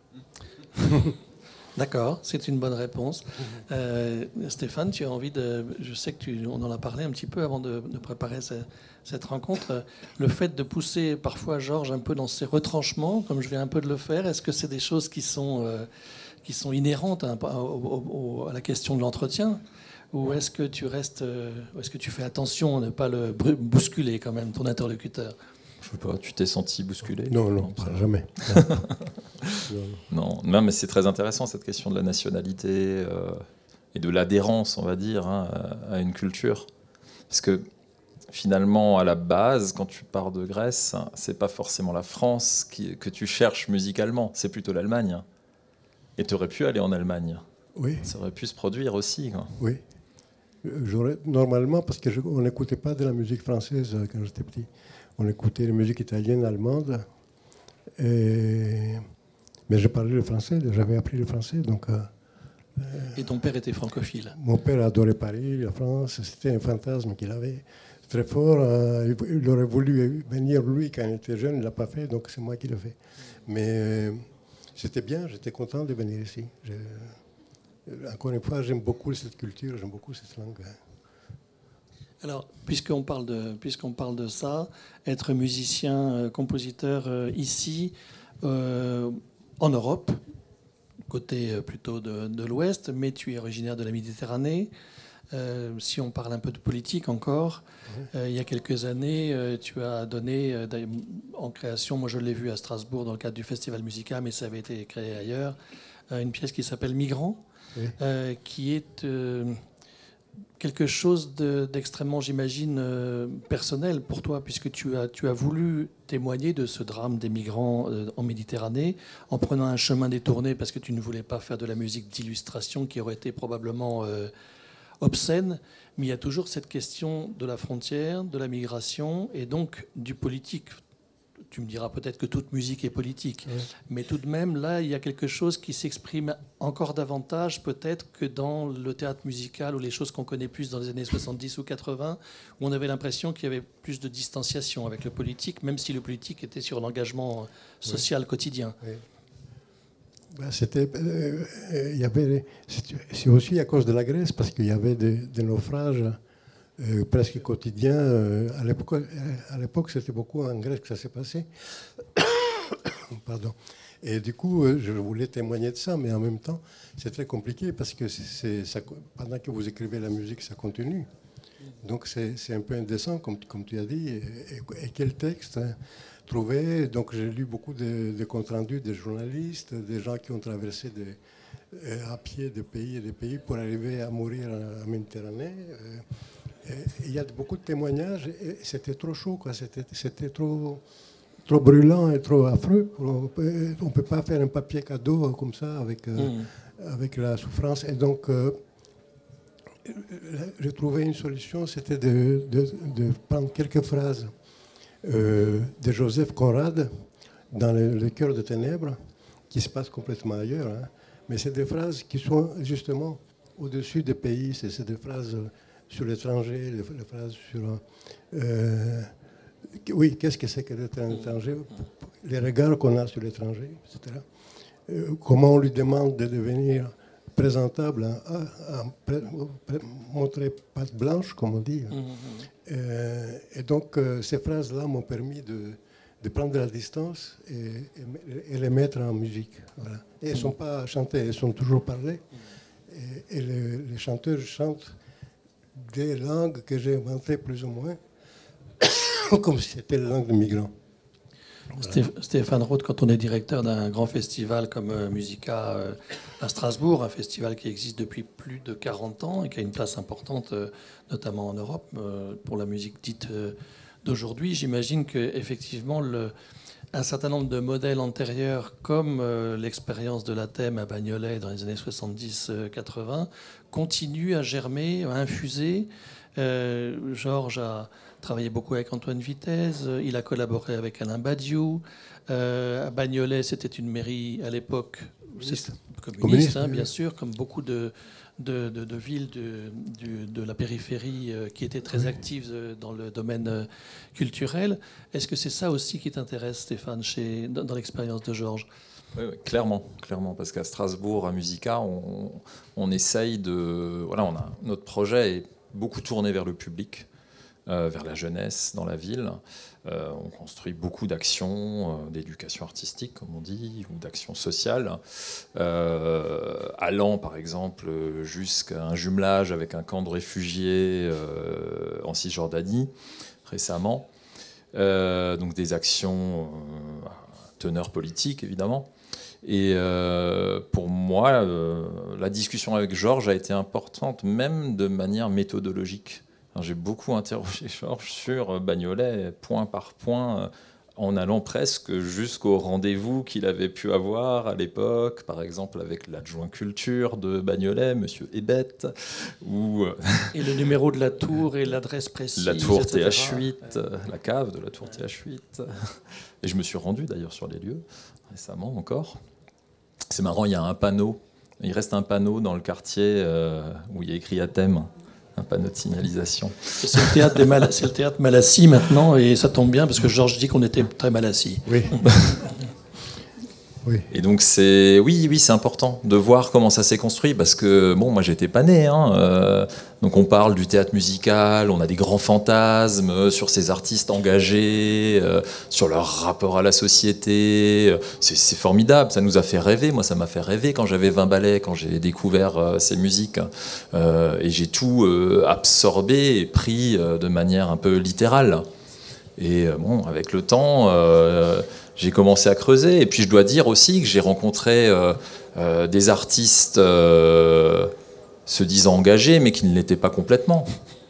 D'accord, c'est une bonne réponse. Euh, Stéphane, tu as envie de... Je sais que tu, on en a parlé un petit peu avant de, de préparer ce, cette rencontre. Le fait de pousser parfois Georges un peu dans ses retranchements, comme je viens un peu de le faire, est-ce que c'est des choses qui sont, euh, qui sont inhérentes à, à, au, à la question de l'entretien ? Ou est-ce que tu restes... Euh, est-ce que tu fais attention à ne pas le bousculer quand même, ton interlocuteur ? Je sais pas, tu t'es senti bousculé ? Non, non, non jamais. non. non, mais c'est très intéressant cette question de la nationalité euh, et de l'adhérence, on va dire, hein, à, à une culture. Parce que finalement, à la base, quand tu pars de Grèce, c'est pas forcément la France qui, que tu cherches musicalement, c'est plutôt l'Allemagne. Et tu aurais pu aller en Allemagne. Oui. Ça aurait pu se produire aussi. Quoi. Oui. J'aurais, normalement, parce qu'on n'écoutait pas de la musique française quand j'étais petit. On écoutait la musique italienne, allemande. Et... Mais je parlais le français, j'avais appris le français. Donc, euh, et ton père était francophile ? Mon père adorait Paris, la France. C'était un fantasme qu'il avait très fort. Euh, il aurait voulu venir, lui, quand il était jeune. Il ne l'a pas fait, donc c'est moi qui l'ai fait. Mais euh, c'était bien, j'étais content de venir ici. Je... Encore une fois, j'aime beaucoup cette culture, j'aime beaucoup cette langue. Alors, puisqu'on parle de, puisqu'on parle de ça, être musicien, euh, compositeur euh, ici, euh, en Europe, côté euh, plutôt de, de l'Ouest, mais tu es originaire de la Méditerranée. Euh, si on parle un peu de politique encore, euh, il y a quelques années, euh, tu as donné euh, en création, moi je l'ai vu à Strasbourg dans le cadre du Festival Musica, mais ça avait été créé ailleurs, euh, une pièce qui s'appelle Migrants, oui. euh, qui est... Euh, quelque chose de, d'extrêmement, j'imagine, euh, personnel pour toi, puisque tu as, tu as voulu témoigner de ce drame des migrants euh, en Méditerranée, en prenant un chemin détourné, parce que tu ne voulais pas faire de la musique d'illustration qui aurait été probablement euh, obscène. Mais il y a toujours cette question de la frontière, de la migration, et donc du politique. Tu me diras peut-être que toute musique est politique, oui. Mais tout de même, là, il y a quelque chose qui s'exprime encore davantage peut-être que dans le théâtre musical ou les choses qu'on connaît plus dans les années soixante-dix ou quatre-vingts, où on avait l'impression qu'il y avait plus de distanciation avec le politique, même si le politique était sur l'engagement social oui. quotidien. Oui. Ben, c'était, euh, il y avait, c'est aussi à cause de la Grèce, parce qu'il y avait des, des naufrages Euh, presque quotidien. Euh, à, l'époque, à l'époque, c'était beaucoup en Grèce que ça s'est passé. Pardon. Et du coup, euh, je voulais témoigner de ça, mais en même temps, c'est très compliqué parce que c'est, c'est, ça, pendant que vous écrivez la musique, ça continue. Donc, c'est, c'est un peu indécent, comme, comme tu as dit. Et, et, et quel texte hein, trouver. Donc, j'ai lu beaucoup de, de comptes rendus des journalistes, des gens qui ont traversé des, euh, à pied des pays et des pays pour arriver à mourir en, en Méditerranée. Euh, Il y a beaucoup de témoignages et c'était trop chaud, quoi. C'était, c'était trop, trop brûlant et trop affreux. On ne peut pas faire un papier cadeau comme ça avec, euh, mmh. avec la souffrance. Et donc, euh, j'ai trouvé une solution, c'était de, de, de prendre quelques phrases euh, de Joseph Conrad dans le, le Cœur de ténèbres, qui se passe complètement ailleurs. Hein. Mais c'est des phrases qui sont justement au-dessus des pays. C'est, c'est des phrases... sur l'étranger, les, les phrases sur... Euh, oui, qu'est-ce que c'est que d'être un étranger, les regards qu'on a sur l'étranger, et cetera. Euh, comment on lui demande de devenir présentable, hein, à, à, à montrer patte blanche, comme on dit. Hein. Mm-hmm. Euh, et donc, euh, ces phrases-là m'ont permis de, de prendre de la distance et, et, et les mettre en musique. Voilà. Et elles ne sont pas chantées, elles sont toujours parlées. Et, et les, les chanteurs chantent des langues que j'ai inventées plus ou moins, comme si c'était la langue de migrants. Voilà. Stéphane Roth, quand on est directeur d'un grand festival comme Musica à Strasbourg, un festival qui existe depuis plus de quarante ans et qui a une place importante, notamment en Europe, pour la musique dite d'aujourd'hui, j'imagine qu'effectivement, un certain nombre de modèles antérieurs, comme l'expérience de la Thème à Bagnolet dans les années soixante-dix quatre-vingts, continuent à germer, à infuser. Euh, Georges a travaillé beaucoup avec Antoine Vitesse, il a collaboré avec Alain Badiou. Euh, à Bagnolet, c'était une mairie à l'époque communiste, communiste hein, bien sûr, comme beaucoup de, de, de, de villes de, de, de la périphérie euh, qui étaient très oui. actives dans le domaine euh, culturel. Est-ce que c'est ça aussi qui t'intéresse, Stéphane, chez, dans, dans l'expérience de Georges ? Oui, oui, clairement, clairement, parce qu'à Strasbourg, à Musica, on, on essaye de... Voilà, on a, notre projet est beaucoup tourné vers le public, euh, vers la jeunesse dans la ville. Euh, on construit beaucoup d'actions, euh, d'éducation artistique, comme on dit, ou d'actions sociales, euh, allant, par exemple, jusqu'à un jumelage avec un camp de réfugiés euh, en Cisjordanie, récemment. Euh, donc des actions euh, à teneur politique, évidemment. Et euh, pour moi, euh, la discussion avec Georges a été importante, même de manière méthodologique. Alors, j'ai beaucoup interrogé Georges sur Bagnolet, point par point, en allant presque jusqu'au rendez-vous qu'il avait pu avoir à l'époque, par exemple avec l'adjoint culture de Bagnolet, Monsieur Hébette, ou et le numéro de la tour et l'adresse précise. La tour T H huit, ouais. La cave de la tour T H huit. Et je me suis rendu d'ailleurs sur les lieux récemment encore. C'est marrant, il y a un panneau. Il reste un panneau dans le quartier euh, où il y a écrit à thème. Un panneau de signalisation. C'est le théâtre, des Mal- c'est le théâtre Malassis maintenant, et ça tombe bien parce que Georges dit qu'on était très mal assis. Oui. Oui. Et donc c'est oui, oui, c'est important de voir comment ça s'est construit parce que bon, moi j'étais pas né. Hein, euh, donc on parle du théâtre musical, on a des grands fantasmes sur ces artistes engagés, euh, sur leur rapport à la société. C'est, c'est formidable, ça nous a fait rêver. Moi, ça m'a fait rêver quand j'avais vingt ballets, quand j'ai découvert euh, ces musiques, euh, et j'ai tout euh, absorbé et pris euh, de manière un peu littérale. Et euh, bon, avec le temps. Euh, J'ai commencé à creuser, et puis je dois dire aussi que j'ai rencontré euh, euh, des artistes euh, se disant engagés, mais qui ne l'étaient pas complètement.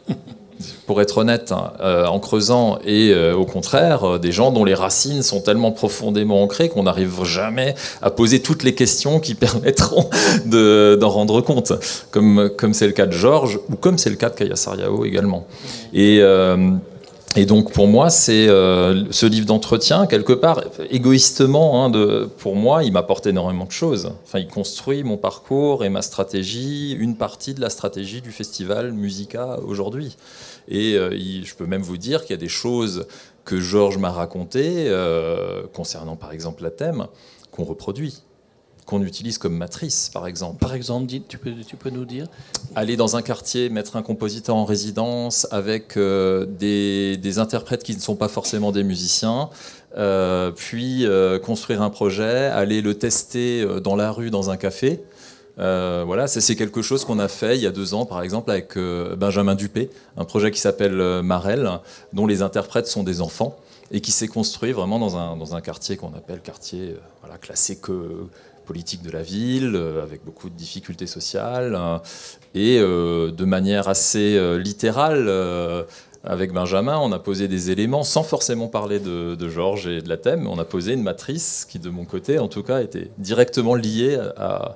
Pour être honnête, hein, euh, en creusant, et euh, au contraire, euh, des gens dont les racines sont tellement profondément ancrées qu'on n'arrive jamais à poser toutes les questions qui permettront de, d'en rendre compte, comme, comme c'est le cas de Georges, ou comme c'est le cas de Kaya Sarriao également. Et... Euh, Et donc pour moi, c'est euh, ce livre d'entretien, quelque part, égoïstement, hein, de, pour moi, il m'apporte énormément de choses. Enfin, il construit mon parcours et ma stratégie, une partie de la stratégie du festival Musica aujourd'hui. Et euh, il, je peux même vous dire qu'il y a des choses que Georges m'a racontées, euh, concernant par exemple la thème, qu'on reproduit, qu'on utilise comme matrice, par exemple. Par exemple, dis, tu, peux, tu peux nous dire ? Aller dans un quartier, mettre un compositeur en résidence avec euh, des, des interprètes qui ne sont pas forcément des musiciens, euh, puis euh, construire un projet, aller le tester dans la rue, dans un café. Euh, voilà, c'est, c'est quelque chose qu'on a fait il y a deux ans, par exemple, avec euh, Benjamin Dupé, un projet qui s'appelle euh, Marel, dont les interprètes sont des enfants, et qui s'est construit vraiment dans un, dans un quartier qu'on appelle quartier euh, voilà, classé que... politique de la ville, euh, avec beaucoup de difficultés sociales, euh, et euh, de manière assez euh, littérale, euh, avec Benjamin, on a posé des éléments, sans forcément parler de, de Georges et de la thème, on a posé une matrice qui, de mon côté, en tout cas, était directement liée à,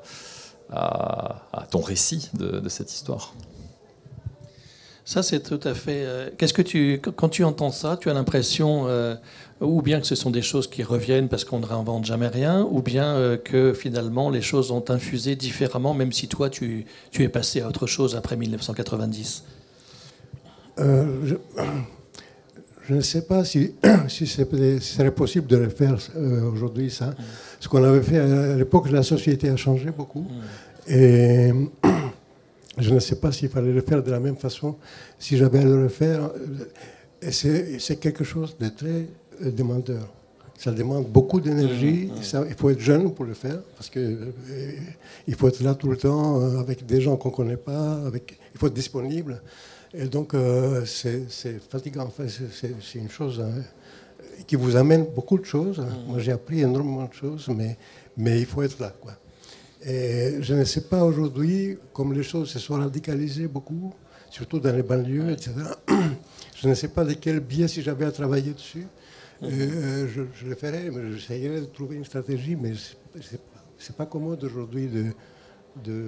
à, à ton récit de, de cette histoire. Ça, c'est tout à fait... Euh, qu'est-ce que tu... Quand tu entends ça, tu as l'impression... Euh, ou bien que ce sont des choses qui reviennent parce qu'on ne réinvente jamais rien, ou bien euh, que finalement les choses ont infusé différemment, même si toi tu, tu es passé à autre chose après dix-neuf cent quatre-vingt-dix. Euh, je, je ne sais pas si, si ce serait possible de le faire euh, aujourd'hui, ça. Mm. Ce qu'on avait fait à l'époque, la société a changé beaucoup. Mm. Et je ne sais pas s'il fallait le faire de la même façon. Si j'avais à le refaire, c'est, c'est quelque chose de très demandeur. Ça demande beaucoup d'énergie. Mmh, mmh. Ça, il faut être jeune pour le faire, parce que euh, il faut être là tout le temps euh, avec des gens qu'on ne connaît pas. Avec, il faut être disponible. Et donc, euh, c'est, c'est fatigant. Enfin, c'est, c'est, c'est une chose. Hein. qui vous amène beaucoup de choses. Mmh. Moi, j'ai appris énormément de choses, mais, mais il faut être là, quoi. Et je ne sais pas aujourd'hui, comme les choses se sont radicalisées beaucoup, surtout dans les banlieues, et cetera. Je ne sais pas de quel biais, si j'avais à travailler dessus, mmh. euh, je, je le ferais, mais j'essayerais de trouver une stratégie, mais c'est, c'est pas commode aujourd'hui de, de,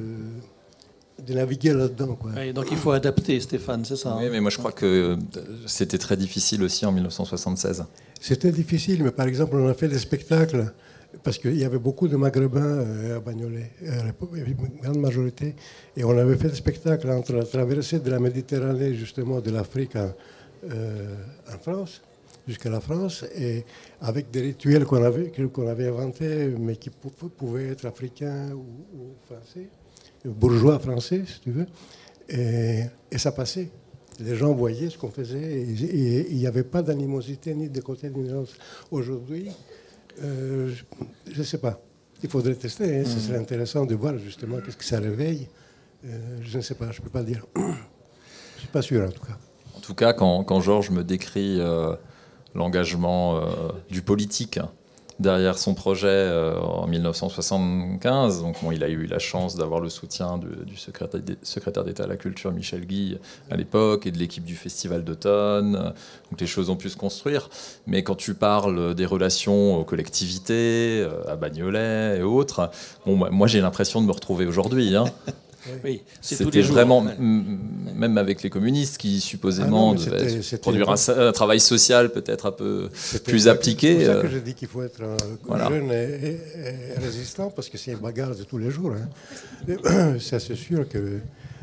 de naviguer là-dedans, quoi. Oui, donc il faut adapter, Stéphane, c'est ça? Oui, hein, mais moi je crois que c'était très difficile aussi en mille neuf cent soixante-seize. C'était difficile, mais par exemple, on a fait des spectacles, parce qu'il y avait beaucoup de Maghrébins à Bagnolet, une grande majorité, et on avait fait des spectacles entre la traversée de la Méditerranée, justement, de l'Afrique en, euh, en France, jusqu'à la France, et avec des rituels qu'on avait, qu'on avait inventés, mais qui pouvaient être africains ou, ou français, bourgeois français, si tu veux, et, et ça passait. Les gens voyaient ce qu'on faisait, et il n'y avait pas d'animosité ni de côté ni de l'autre. Aujourd'hui, Euh, je ne sais pas. Il faudrait tester. Hein. Mmh. Ce serait intéressant de voir justement qu'est-ce que ça réveille. Euh, je ne sais pas, je ne peux pas dire. Je ne suis pas sûr en tout cas. En tout cas, quand, quand Georges me décrit euh, l'engagement euh, du politique derrière son projet euh, en mille neuf cent soixante-quinze, donc bon, il a eu la chance d'avoir le soutien de, du secrétaire, secrétaire d'État à la Culture Michel Guy à l'époque et de l'équipe du Festival d'automne. Donc les choses ont pu se construire. Mais quand tu parles des relations aux collectivités, à Bagnolet et autres, bon, moi j'ai l'impression de me retrouver aujourd'hui. Hein. Oui, c'est c'était tous les jours, vraiment, ouais. m- même avec les communistes qui supposément ah non, devaient c'était, c'était produire un, un travail social peut-être un peu plus appliqué. C'est pour ça que je dis qu'il faut être euh, voilà. jeune et, et, et résistant, parce que c'est une bagarre de tous les jours. Hein. Ça, c'est sûr que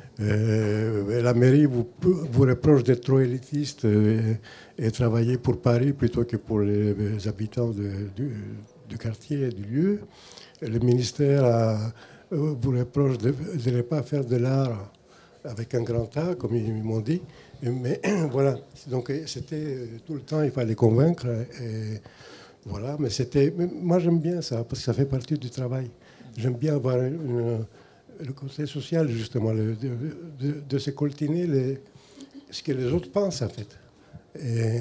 euh, la mairie vous, vous reproche d'être trop élitiste et, et travailler pour Paris plutôt que pour les, les habitants de, du, du quartier et du lieu. Le ministère a vous reproche de, de ne pas faire de l'art avec un grand A, comme ils m'ont dit. Mais voilà, donc c'était tout le temps, il fallait convaincre. Et voilà, mais c'était. Mais moi, j'aime bien ça, parce que ça fait partie du travail. J'aime bien avoir une, le côté social, justement, le, de, de, de se coltiner les, ce que les autres pensent, en fait. Et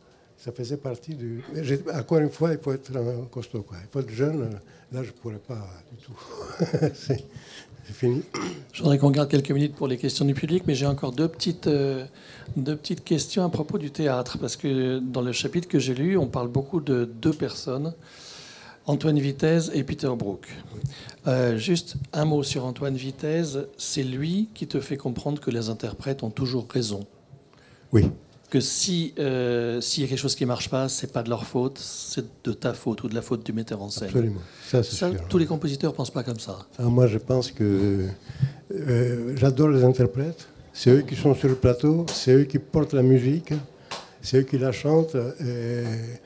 ça faisait partie du. Encore une fois, il faut être costaud, quoi. Il faut être jeune. Là, je ne pourrais pas du tout. c'est, c'est fini. Je voudrais qu'on garde quelques minutes pour les questions du public, mais j'ai encore deux petites, euh, deux petites questions à propos du théâtre. Parce que dans le chapitre que j'ai lu, on parle beaucoup de deux personnes, Antoine Vitez et Peter Brook. Euh, juste un mot sur Antoine Vitez. C'est lui qui te fait comprendre que les interprètes ont toujours raison. Oui. Que si euh, s'il y a quelque chose qui ne marche pas, c'est pas de leur faute, c'est de ta faute ou de la faute du metteur en scène. Absolument. Ça, c'est ça, sûr. Tous les compositeurs ne pensent pas comme ça. Alors moi, je pense que euh, j'adore les interprètes. C'est eux qui sont sur le plateau, c'est eux qui portent la musique, c'est eux qui la chantent. Et,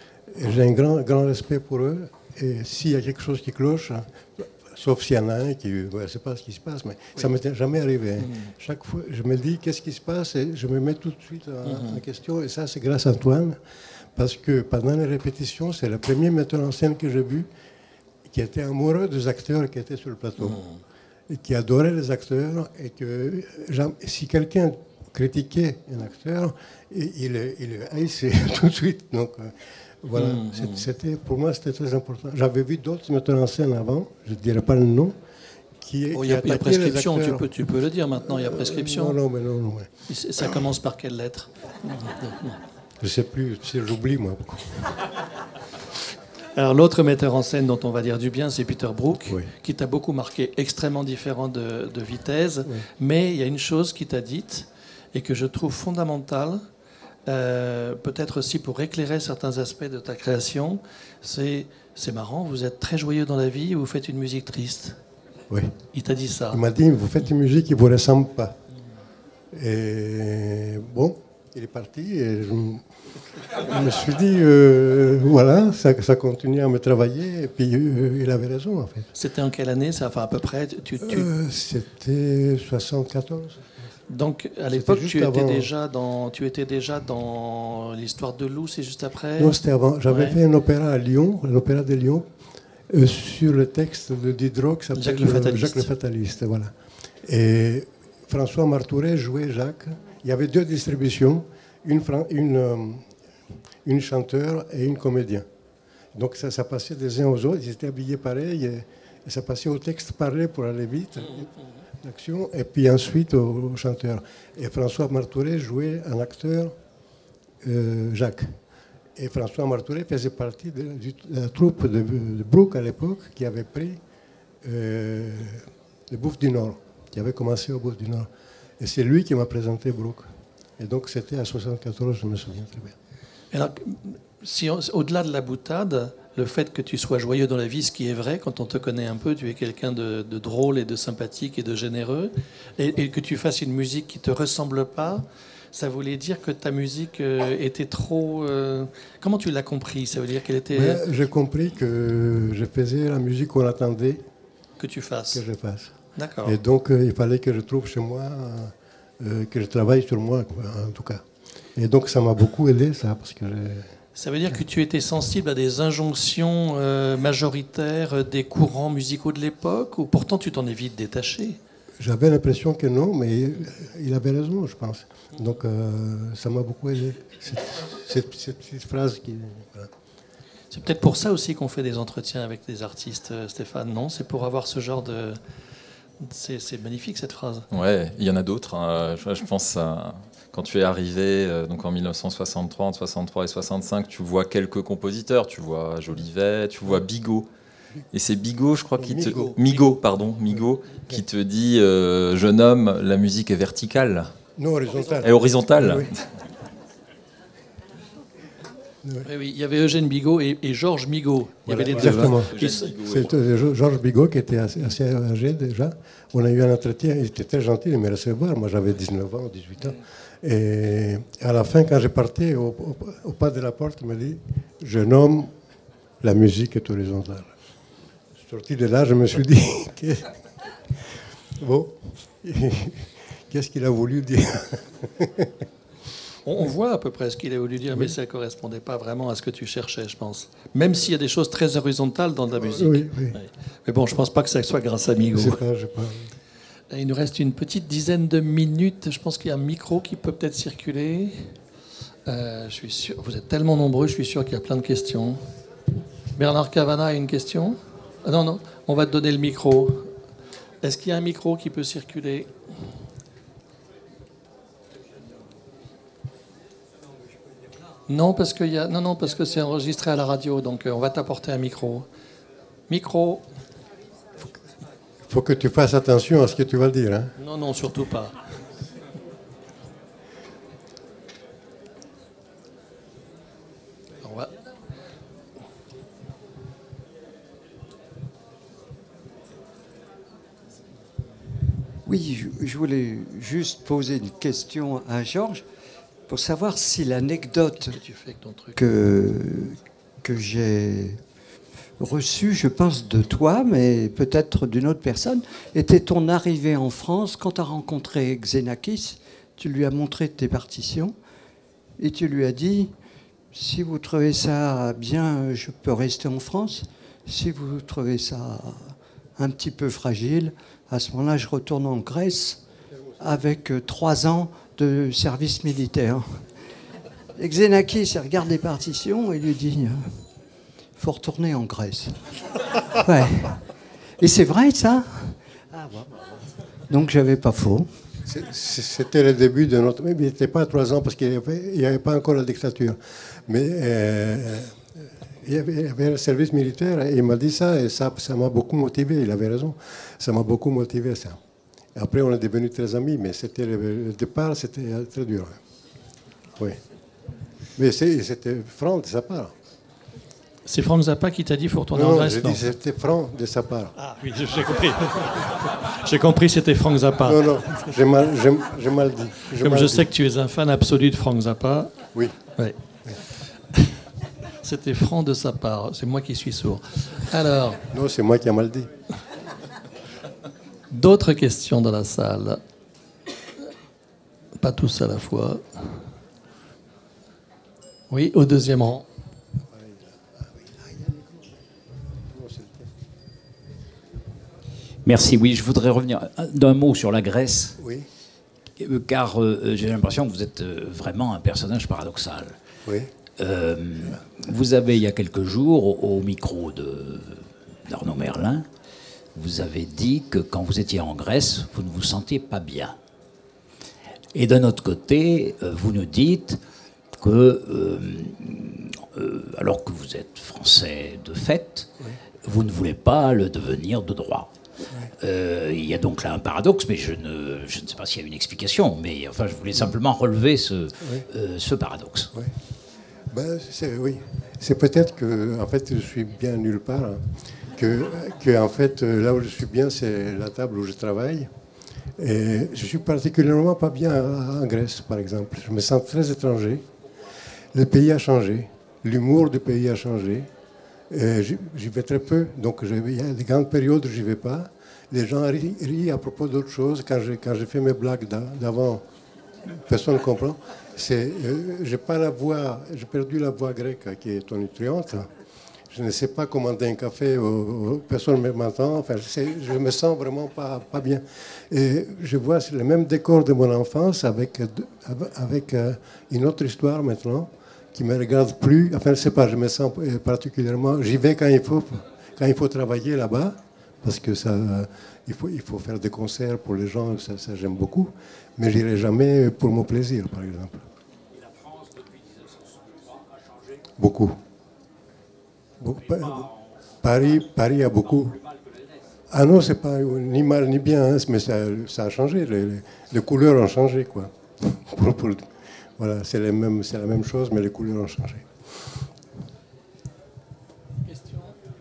et j'ai un grand, grand respect pour eux. Et s'il y a quelque chose qui cloche, sauf s'il y en a un qui ne ouais, sait pas ce qui se passe, mais oui. Ça ne m'est jamais arrivé. Hein. Mmh. Chaque fois, je me dis qu'est-ce qui se passe et je me mets tout de suite en, mmh. en question. Et ça, c'est grâce à Antoine, parce que pendant les répétitions, c'est le premier metteur en scène que j'ai vu qui était amoureux des acteurs qui étaient sur le plateau, mmh. et qui adorait les acteurs. Et que si quelqu'un critiquait un acteur, il le haïssait tout de suite. Donc, voilà, mmh, c'était, pour moi, c'était très important. J'avais vu d'autres metteurs en scène avant, je ne dirais pas le nom, qui oh, Il y a, y a prescription, tu peux, tu peux le dire maintenant, il y a prescription. Euh, non, non, mais non. non ouais. Ça commence par quelle lettre? Je ne sais plus, j'oublie moi. Alors l'autre metteur en scène dont on va dire du bien, c'est Peter Brook, oui. qui t'a beaucoup marqué, extrêmement différent de, de Vitez, oui. Mais il y a une chose qui t'a dite et que je trouve fondamentale, Euh, peut-être aussi pour éclairer certains aspects de ta création, c'est, c'est marrant, vous êtes très joyeux dans la vie et vous faites une musique triste. Oui. Il t'a dit ça. Il m'a dit, vous faites une musique qui ne vous ressemble pas. Et bon, il est parti et je, je me suis dit, euh, voilà, ça, ça continue à me travailler et puis euh, il avait raison en fait. C'était en quelle année ça? Enfin à peu près tu, tu... Euh, C'était soixante-quatorze. Donc à l'époque, tu étais, avant... déjà dans, tu étais déjà dans l'histoire de Loup, c'est juste après? Non, c'était avant. J'avais ouais. fait un opéra à Lyon, l'opéra de Lyon, euh, sur le texte de Diderot qui s'appelle Jacques le Fataliste. Jacques le Fataliste, voilà. Et François Martouret jouait Jacques. Il y avait deux distributions, une, une, une chanteur et une comédien. Donc ça, ça passait des uns aux autres, ils étaient habillés pareil, et, et ça passait au texte parlé pour aller vite, l'action, et puis ensuite au, au chanteur. Et François Martouret jouait un acteur, euh, Jacques. Et François Martouret faisait partie de, de la troupe de, de Brooke à l'époque, qui avait pris euh, le Bouffe du Nord, qui avait commencé au Bouffe du Nord. Et c'est lui qui m'a présenté Brooke. Et donc c'était à soixante-quatorze, je me souviens très bien. Alors, si on, au-delà de la boutade, le fait que tu sois joyeux dans la vie, ce qui est vrai, quand on te connaît un peu, tu es quelqu'un de, de drôle et de sympathique et de généreux, et, et que tu fasses une musique qui ne te ressemble pas, ça voulait dire que ta musique euh, était trop... Euh, comment tu l'as compris? Ça veut dire qu'elle était... Mais j'ai compris que je faisais la musique qu'on attendait que tu fasses. que je fasse. D'accord. Et donc, euh, il fallait que je trouve chez moi, euh, que je travaille sur moi, quoi, en tout cas. Et donc, ça m'a beaucoup aidé, ça, parce que... j'ai... Ça veut dire que tu étais sensible à des injonctions euh, majoritaires des courants musicaux de l'époque, ou pourtant tu t'en es vite détaché? J'avais l'impression que non, mais il avait raison, je pense. Donc, euh, ça m'a beaucoup aidé, cette, cette, cette petite phrase qui... Voilà. C'est peut-être pour ça aussi qu'on fait des entretiens avec des artistes, Stéphane, non? C'est pour avoir ce genre de... C'est, c'est magnifique, cette phrase. Ouais, il y en a d'autres. Hein. Je, je pense à... Quand tu es arrivé euh, donc en dix-neuf cent soixante-trois, entre soixante-trois et soixante-cinq, tu vois quelques compositeurs. Tu vois Jolivet, tu vois Bigot. Et c'est Bigot, je crois, qui te... Migaud. Migaud, pardon, Migaud, qui te dit euh, « Jeune homme, la musique est verticale. » Non, horizontale. Et horizontale. Oui, Oui, oui, il y avait Eugène Bigot et, et Georges Migaud. Il y Voilà, avait les deux. exactement. Ils- C'est euh, Georges Bigot qui était assez, assez âgé déjà. On a eu un entretien, il était très gentil de me recevoir. Moi, j'avais dix-neuf ans, dix-huit ans. Et à la fin, quand je partais, au, au, au pas de la porte, il m'a dit « Jeune homme, la musique est horizontale. » Sorti de là, je me suis dit que... Bon, qu'est-ce qu'il a voulu dire? On, on voit à peu près ce qu'il a voulu dire, mais ça ne correspondait pas vraiment à ce que tu cherchais, je pense. Même s'il y a des choses très horizontales dans la musique. Oui, oui. Ouais. Mais bon, je ne pense pas que ça soit grâce à Migaud. Je sais pas, je sais pas. Il nous reste une petite dizaine de minutes. Je pense qu'il y a un micro qui peut peut-être circuler. Euh, je suis sûr, vous êtes tellement nombreux, je suis sûr qu'il y a plein de questions. Bernard Cavana a une question? Ah non, non, on va te donner le micro. Est-ce qu'il y a un micro qui peut circuler? Non, parce qu'il y a... non, non, parce que c'est enregistré à la radio, donc euh, on va t'apporter un micro. Micro? Il faut que tu fasses attention à ce que tu vas dire. Hein. Non, non, surtout pas. On va... Oui, je, je voulais juste poser une question à Georges pour savoir si l'anecdote Qu'est-ce que tu fais avec ton truc? que, que j'ai reçue, je pense, de toi, mais peut-être d'une autre personne, était ton arrivée en France quand tu as rencontré Xenakis. Tu lui as montré tes partitions et tu lui as dit « Si vous trouvez ça bien, je peux rester en France. Si vous trouvez ça un petit peu fragile, à ce moment-là, je retourne en Grèce avec trois ans de service militaire. » Et Xenakis, il regarde les partitions et lui dit « Il faut retourner en Grèce. » Ouais. Et c'est vrai, ça? Donc, j'avais pas faux. C'était le début de notre... Mais il n'était pas à trois ans parce qu'il n'y avait, avait pas encore la dictature. Mais euh, il, y avait, il y avait le service militaire et il m'a dit ça et ça ça m'a beaucoup motivé. Il avait raison. Ça m'a beaucoup motivé, ça. Et après, on est devenus très amis, mais c'était le, le départ, c'était très dur. Oui. Mais c'était franc de sa part. C'est Franck Zappa qui t'a dit qu'il faut retourner non, en Grèce? J'ai dit c'était franc de sa part. Ah oui, j'ai compris. J'ai compris, c'était Franck Zappa. Non, non, j'ai mal, j'ai, j'ai mal dit. J'ai Comme mal je dit. sais que tu es un fan absolu de Franck Zappa. Oui. Ouais. C'était franc de sa part. C'est moi qui suis sourd. Alors, Non, c'est moi qui ai mal dit. d'autres questions dans la salle? Pas tous à la fois. Oui, au deuxième rang. Merci. Oui, je voudrais revenir d'un mot sur la Grèce, Oui, car euh, j'ai l'impression que vous êtes euh, vraiment un personnage paradoxal. oui. Euh, vous avez, il y a quelques jours, au, au micro de, d'Arnaud Merlin, vous avez dit que quand vous étiez en Grèce, vous ne vous sentiez pas bien. Et d'un autre côté, vous nous dites que, euh, euh, alors que vous êtes français de fait, oui. vous ne voulez pas le devenir de droit. Oui. Euh, il y a donc là un paradoxe, mais je ne, je ne sais pas s'il y a une explication. Mais enfin, je voulais simplement relever ce, oui. euh, ce paradoxe. Oui. Ben, c'est, oui. C'est peut-être que, en fait, je suis bien nulle part. Hein. Que, que, en fait, là où je suis bien, c'est la table où je travaille. Et je suis particulièrement pas bien en Grèce, par exemple. Je me sens très étranger. Le pays a changé. L'humour du pays a changé. Et j'y vais très peu. Donc, il y a des grandes périodes où je n'y vais pas. Les gens rient, rient à propos d'autres choses. Quand je, quand je fais mes blagues d'avant, personne ne comprend. C'est, euh, j'ai pas la voix, j'ai perdu la voix grecque qui est tonitruante. Je ne sais pas commander un café, personne ne m'entend. Enfin, je me sens vraiment pas, pas bien. Et je vois le même décor de mon enfance avec, avec une autre histoire maintenant qui ne me regarde plus. Enfin, je ne sais pas, je me sens particulièrement... J'y vais quand il faut, quand il faut travailler là-bas, parce que ça, il faut, il faut faire des concerts pour les gens, ça, ça j'aime beaucoup. Mais je n'irai jamais pour mon plaisir, par exemple. Et la France, depuis dix-neuf cent soixante-trois, a changé beaucoup. Bon, Paris, Paris a beaucoup. Ah non, c'est pas ni mal ni bien, hein, mais ça, ça a changé. Les, les couleurs ont changé, quoi. pour, pour, voilà, c'est, les mêmes, c'est la même chose, mais les couleurs ont changé. Question.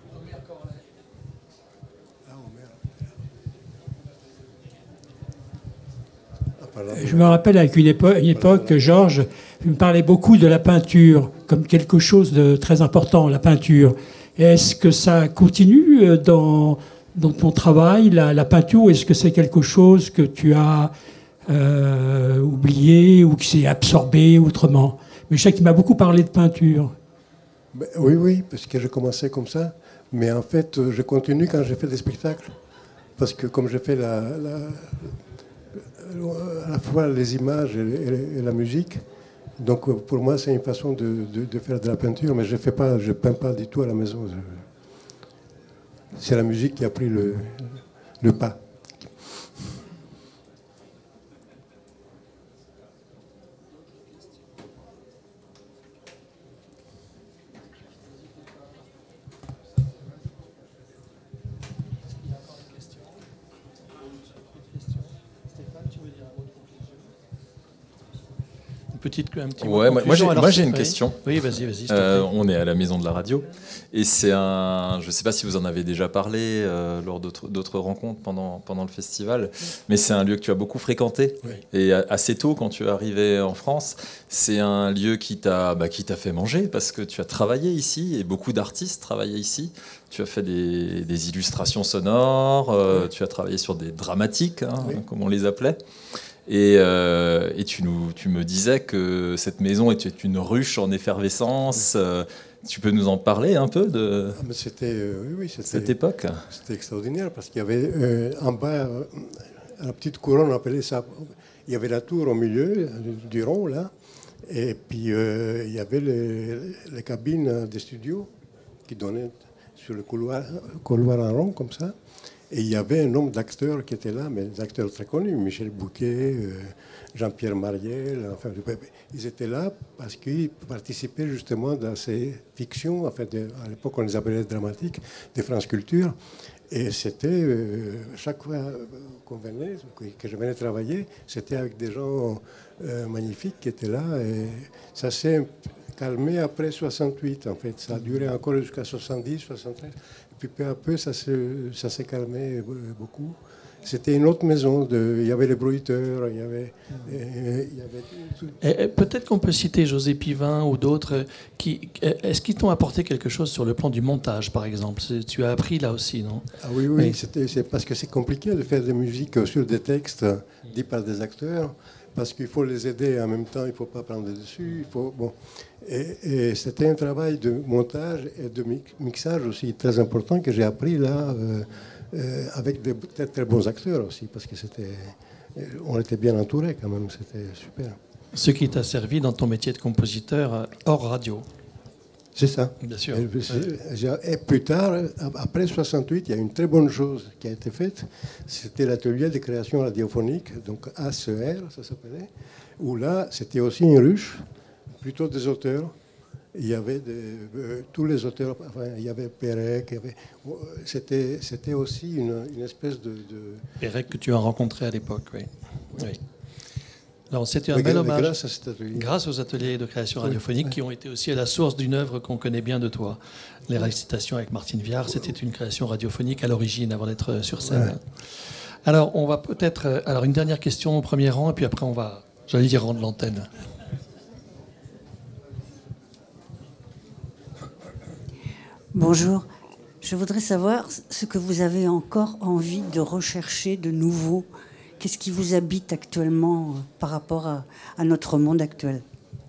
Je me rappelle avec une époque, une époque Georges me parlait beaucoup de la peinture comme quelque chose de très important, la peinture. Est-ce que ça continue dans, dans ton travail, la, la peinture, ou est-ce que c'est quelque chose que tu as euh, oublié ou qui s'est absorbé autrement? Mais je sais qu'il m'a beaucoup parlé de peinture. Ben, oui, oui, parce que j'ai commencé comme ça. Mais en fait, je continue quand j'ai fait des spectacles. Parce que comme j'ai fait la... la à la fois les images et, et, et la musique. Donc pour moi, c'est une façon de, de, de faire de la peinture, mais je fais pas, je peins pas du tout à la maison. C'est la musique qui a pris le, le pas. Petite, un petit ouais, moi, moi, j'ai, moi j'ai une oui. question. Oui, vas-y, vas-y. Euh, on est à la Maison de la Radio et c'est un. Je ne sais pas si vous en avez déjà parlé euh, lors d'autres, d'autres rencontres pendant pendant le festival, mais c'est un lieu que tu as beaucoup fréquenté oui. et assez tôt quand tu es arrivé en France. C'est un lieu qui t'a bah, qui t'a fait manger parce que tu as travaillé ici et beaucoup d'artistes travaillaient ici. Tu as fait des, des illustrations sonores, euh, oui. tu as travaillé sur des dramatiques, hein, oui. comme on les appelait. Et, euh, et tu, nous, tu me disais que cette maison était une ruche en effervescence. Euh, tu peux nous en parler un peu de ah, mais c'était, euh, oui, oui, c'était, cette époque? C'était extraordinaire parce qu'il y avait euh, en bas, euh, à la petite couronne, on appelait ça, il y avait la tour au milieu du rond, là, et puis euh, il y avait les, les cabines des studios qui donnaient sur le couloir, couloir en rond, comme ça. Et il y avait un nombre d'acteurs qui étaient là, mais des acteurs très connus, Michel Bouquet, euh, Jean-Pierre Mariel, enfin, ils étaient là parce qu'ils participaient justement dans ces fictions, enfin, de, à l'époque on les appelait dramatiques, de France Culture. Et c'était, euh, chaque fois qu'on venait, que je venais travailler, c'était avec des gens euh, magnifiques qui étaient là. Et ça s'est calmé après soixante-huit, en fait. Ça a duré encore jusqu'à soixante-dix, soixante-treize. Puis peu à peu, ça, se, ça s'est calmé beaucoup. C'était une autre maison. De, il y avait les bruiteurs, il y avait... Et, il y avait et, et peut-être qu'on peut citer José Pivin ou d'autres. Qui, est-ce qu'ils t'ont apporté quelque chose sur le plan du montage, par exemple? Tu as appris là aussi, non? Ah oui, oui. Mais... C'était, c'est parce que c'est compliqué de faire des musiques sur des textes dits par des acteurs, parce qu'il faut les aider en même temps, il ne faut pas prendre dessus. Il faut, bon. Et, et c'était un travail de montage et de mixage aussi très important que j'ai appris là, euh, euh, avec de très, très bons acteurs aussi, parce que c'était, on était bien entourés quand même, c'était super. Ce qui t'a servi dans ton métier de compositeur hors radio. C'est ça. Bien sûr. Et, et plus tard, après soixante-huit, il y a une très bonne chose qui a été faite. C'était l'atelier de création radiophonique, donc A C R, ça s'appelait, où là, c'était aussi une ruche, plutôt des auteurs. Il y avait des, euh, tous les auteurs, enfin, il y avait Pérec, il y avait, c'était, c'était aussi une, une espèce de, de... Pérec que tu as rencontré à l'époque, oui. oui. Alors, c'était un Mais bel hommage grâce, à cet atelier. grâce aux ateliers de création radiophonique oui. qui ont été aussi à la source d'une œuvre qu'on connaît bien de toi. Les récitations avec Martine Viard, c'était une création radiophonique à l'origine avant d'être sur scène. Ouais. Alors, on va peut-être... Alors, une dernière question au premier rang, et puis après, on va, j'allais dire, rendre l'antenne. Bonjour. Je voudrais savoir ce que vous avez encore envie de rechercher de nouveau. Qu'est-ce qui vous habite actuellement par rapport à, à notre monde actuel?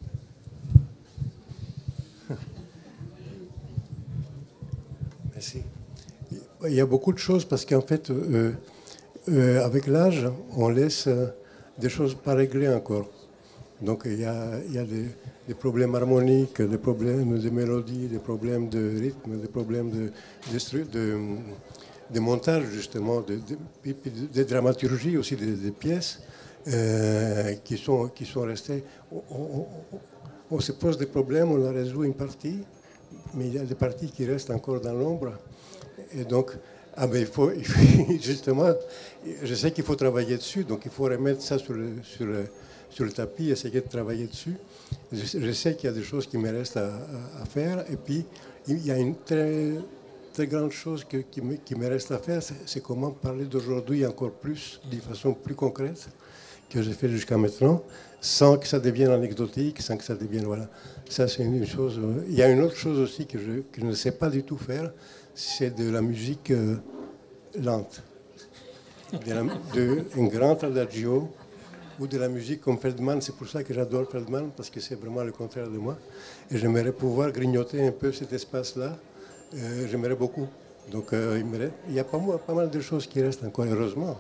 Merci. Il y a beaucoup de choses parce qu'en fait, euh, euh, avec l'âge, on laisse euh, des choses pas réglées encore. Donc il y a, il y a des, des problèmes harmoniques, des problèmes de mélodie, des problèmes de rythme, des problèmes de, de, de, de montage justement, de, de, de dramaturgie aussi des, des pièces euh, qui, sont, qui sont restées. On, on, on se pose des problèmes, on en résout une partie, mais il y a des parties qui restent encore dans l'ombre. Et donc, ah ben il faut, il faut justement, je sais qu'il faut travailler dessus, donc il faut remettre ça sur le, sur le sur le tapis, essayer de travailler dessus. Je, je sais qu'il y a des choses qui me restent à, à, à faire. Et puis, il y a une très, très grande chose que, qui, me, qui me reste à faire, c'est, c'est comment parler d'aujourd'hui encore plus, de façon plus concrète, que j'ai fait jusqu'à maintenant, sans que ça devienne anecdotique, sans que ça devienne... Voilà. Ça, c'est une chose. Il y a une autre chose aussi que je, que je ne sais pas du tout faire, c'est de la musique euh, lente. De, la, de un grand adagio, ou de la musique comme Feldman. C'est pour ça que j'adore Feldman, parce que c'est vraiment le contraire de moi. Et j'aimerais pouvoir grignoter un peu cet espace-là. Euh, j'aimerais beaucoup. Donc euh, il, me... il y a pas, pas mal de choses qui restent encore, heureusement.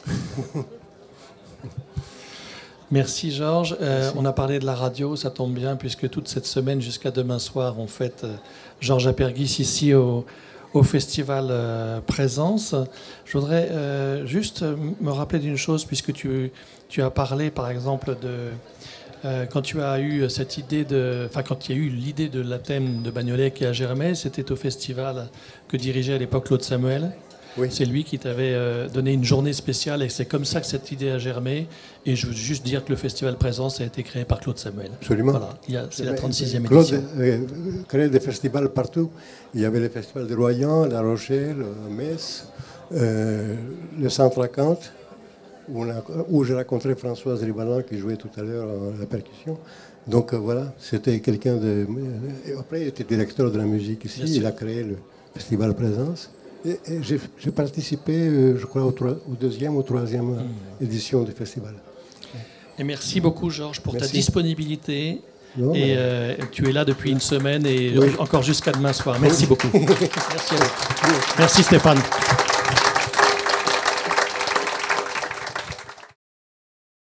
Merci Georges. Euh, Merci. On a parlé de la radio, ça tombe bien, puisque toute cette semaine jusqu'à demain soir, on fête euh, Georges Apergis ici au... au festival euh, Présence. Je voudrais euh, juste me rappeler d'une chose, puisque tu, tu as parlé, par exemple, de euh, quand tu as eu cette idée de, enfin quand il y a eu l'idée de la thème de Bagnolet qui a germé, c'était au festival que dirigeait à l'époque Claude Samuel. Oui. C'est lui qui t'avait euh, donné une journée spéciale, et c'est comme ça que cette idée a germé. Et je veux juste dire que le festival Présence a été créé par Claude Samuel. Absolument. Voilà, il y a, c'est la trente-sixième Claude édition. Claude euh, créait des festivals partout. Il y avait le festival de Royan, La Rochelle, Metz, euh, le Centre à Cante, où, on a, où j'ai rencontré Françoise Ribalan qui jouait tout à l'heure à la percussion. Donc euh, voilà, c'était quelqu'un de... Après, il était directeur de la musique ici. Il a créé le festival Présence. Et, et j'ai, j'ai participé, euh, je crois, au, trois, au deuxième ou troisième mmh. édition du festival. Et merci beaucoup, Georges, pour merci. ta disponibilité. Non, et euh, tu es là depuis une semaine et oui. encore jusqu'à demain soir. Merci beaucoup. Merci à vous. Merci Stéphane.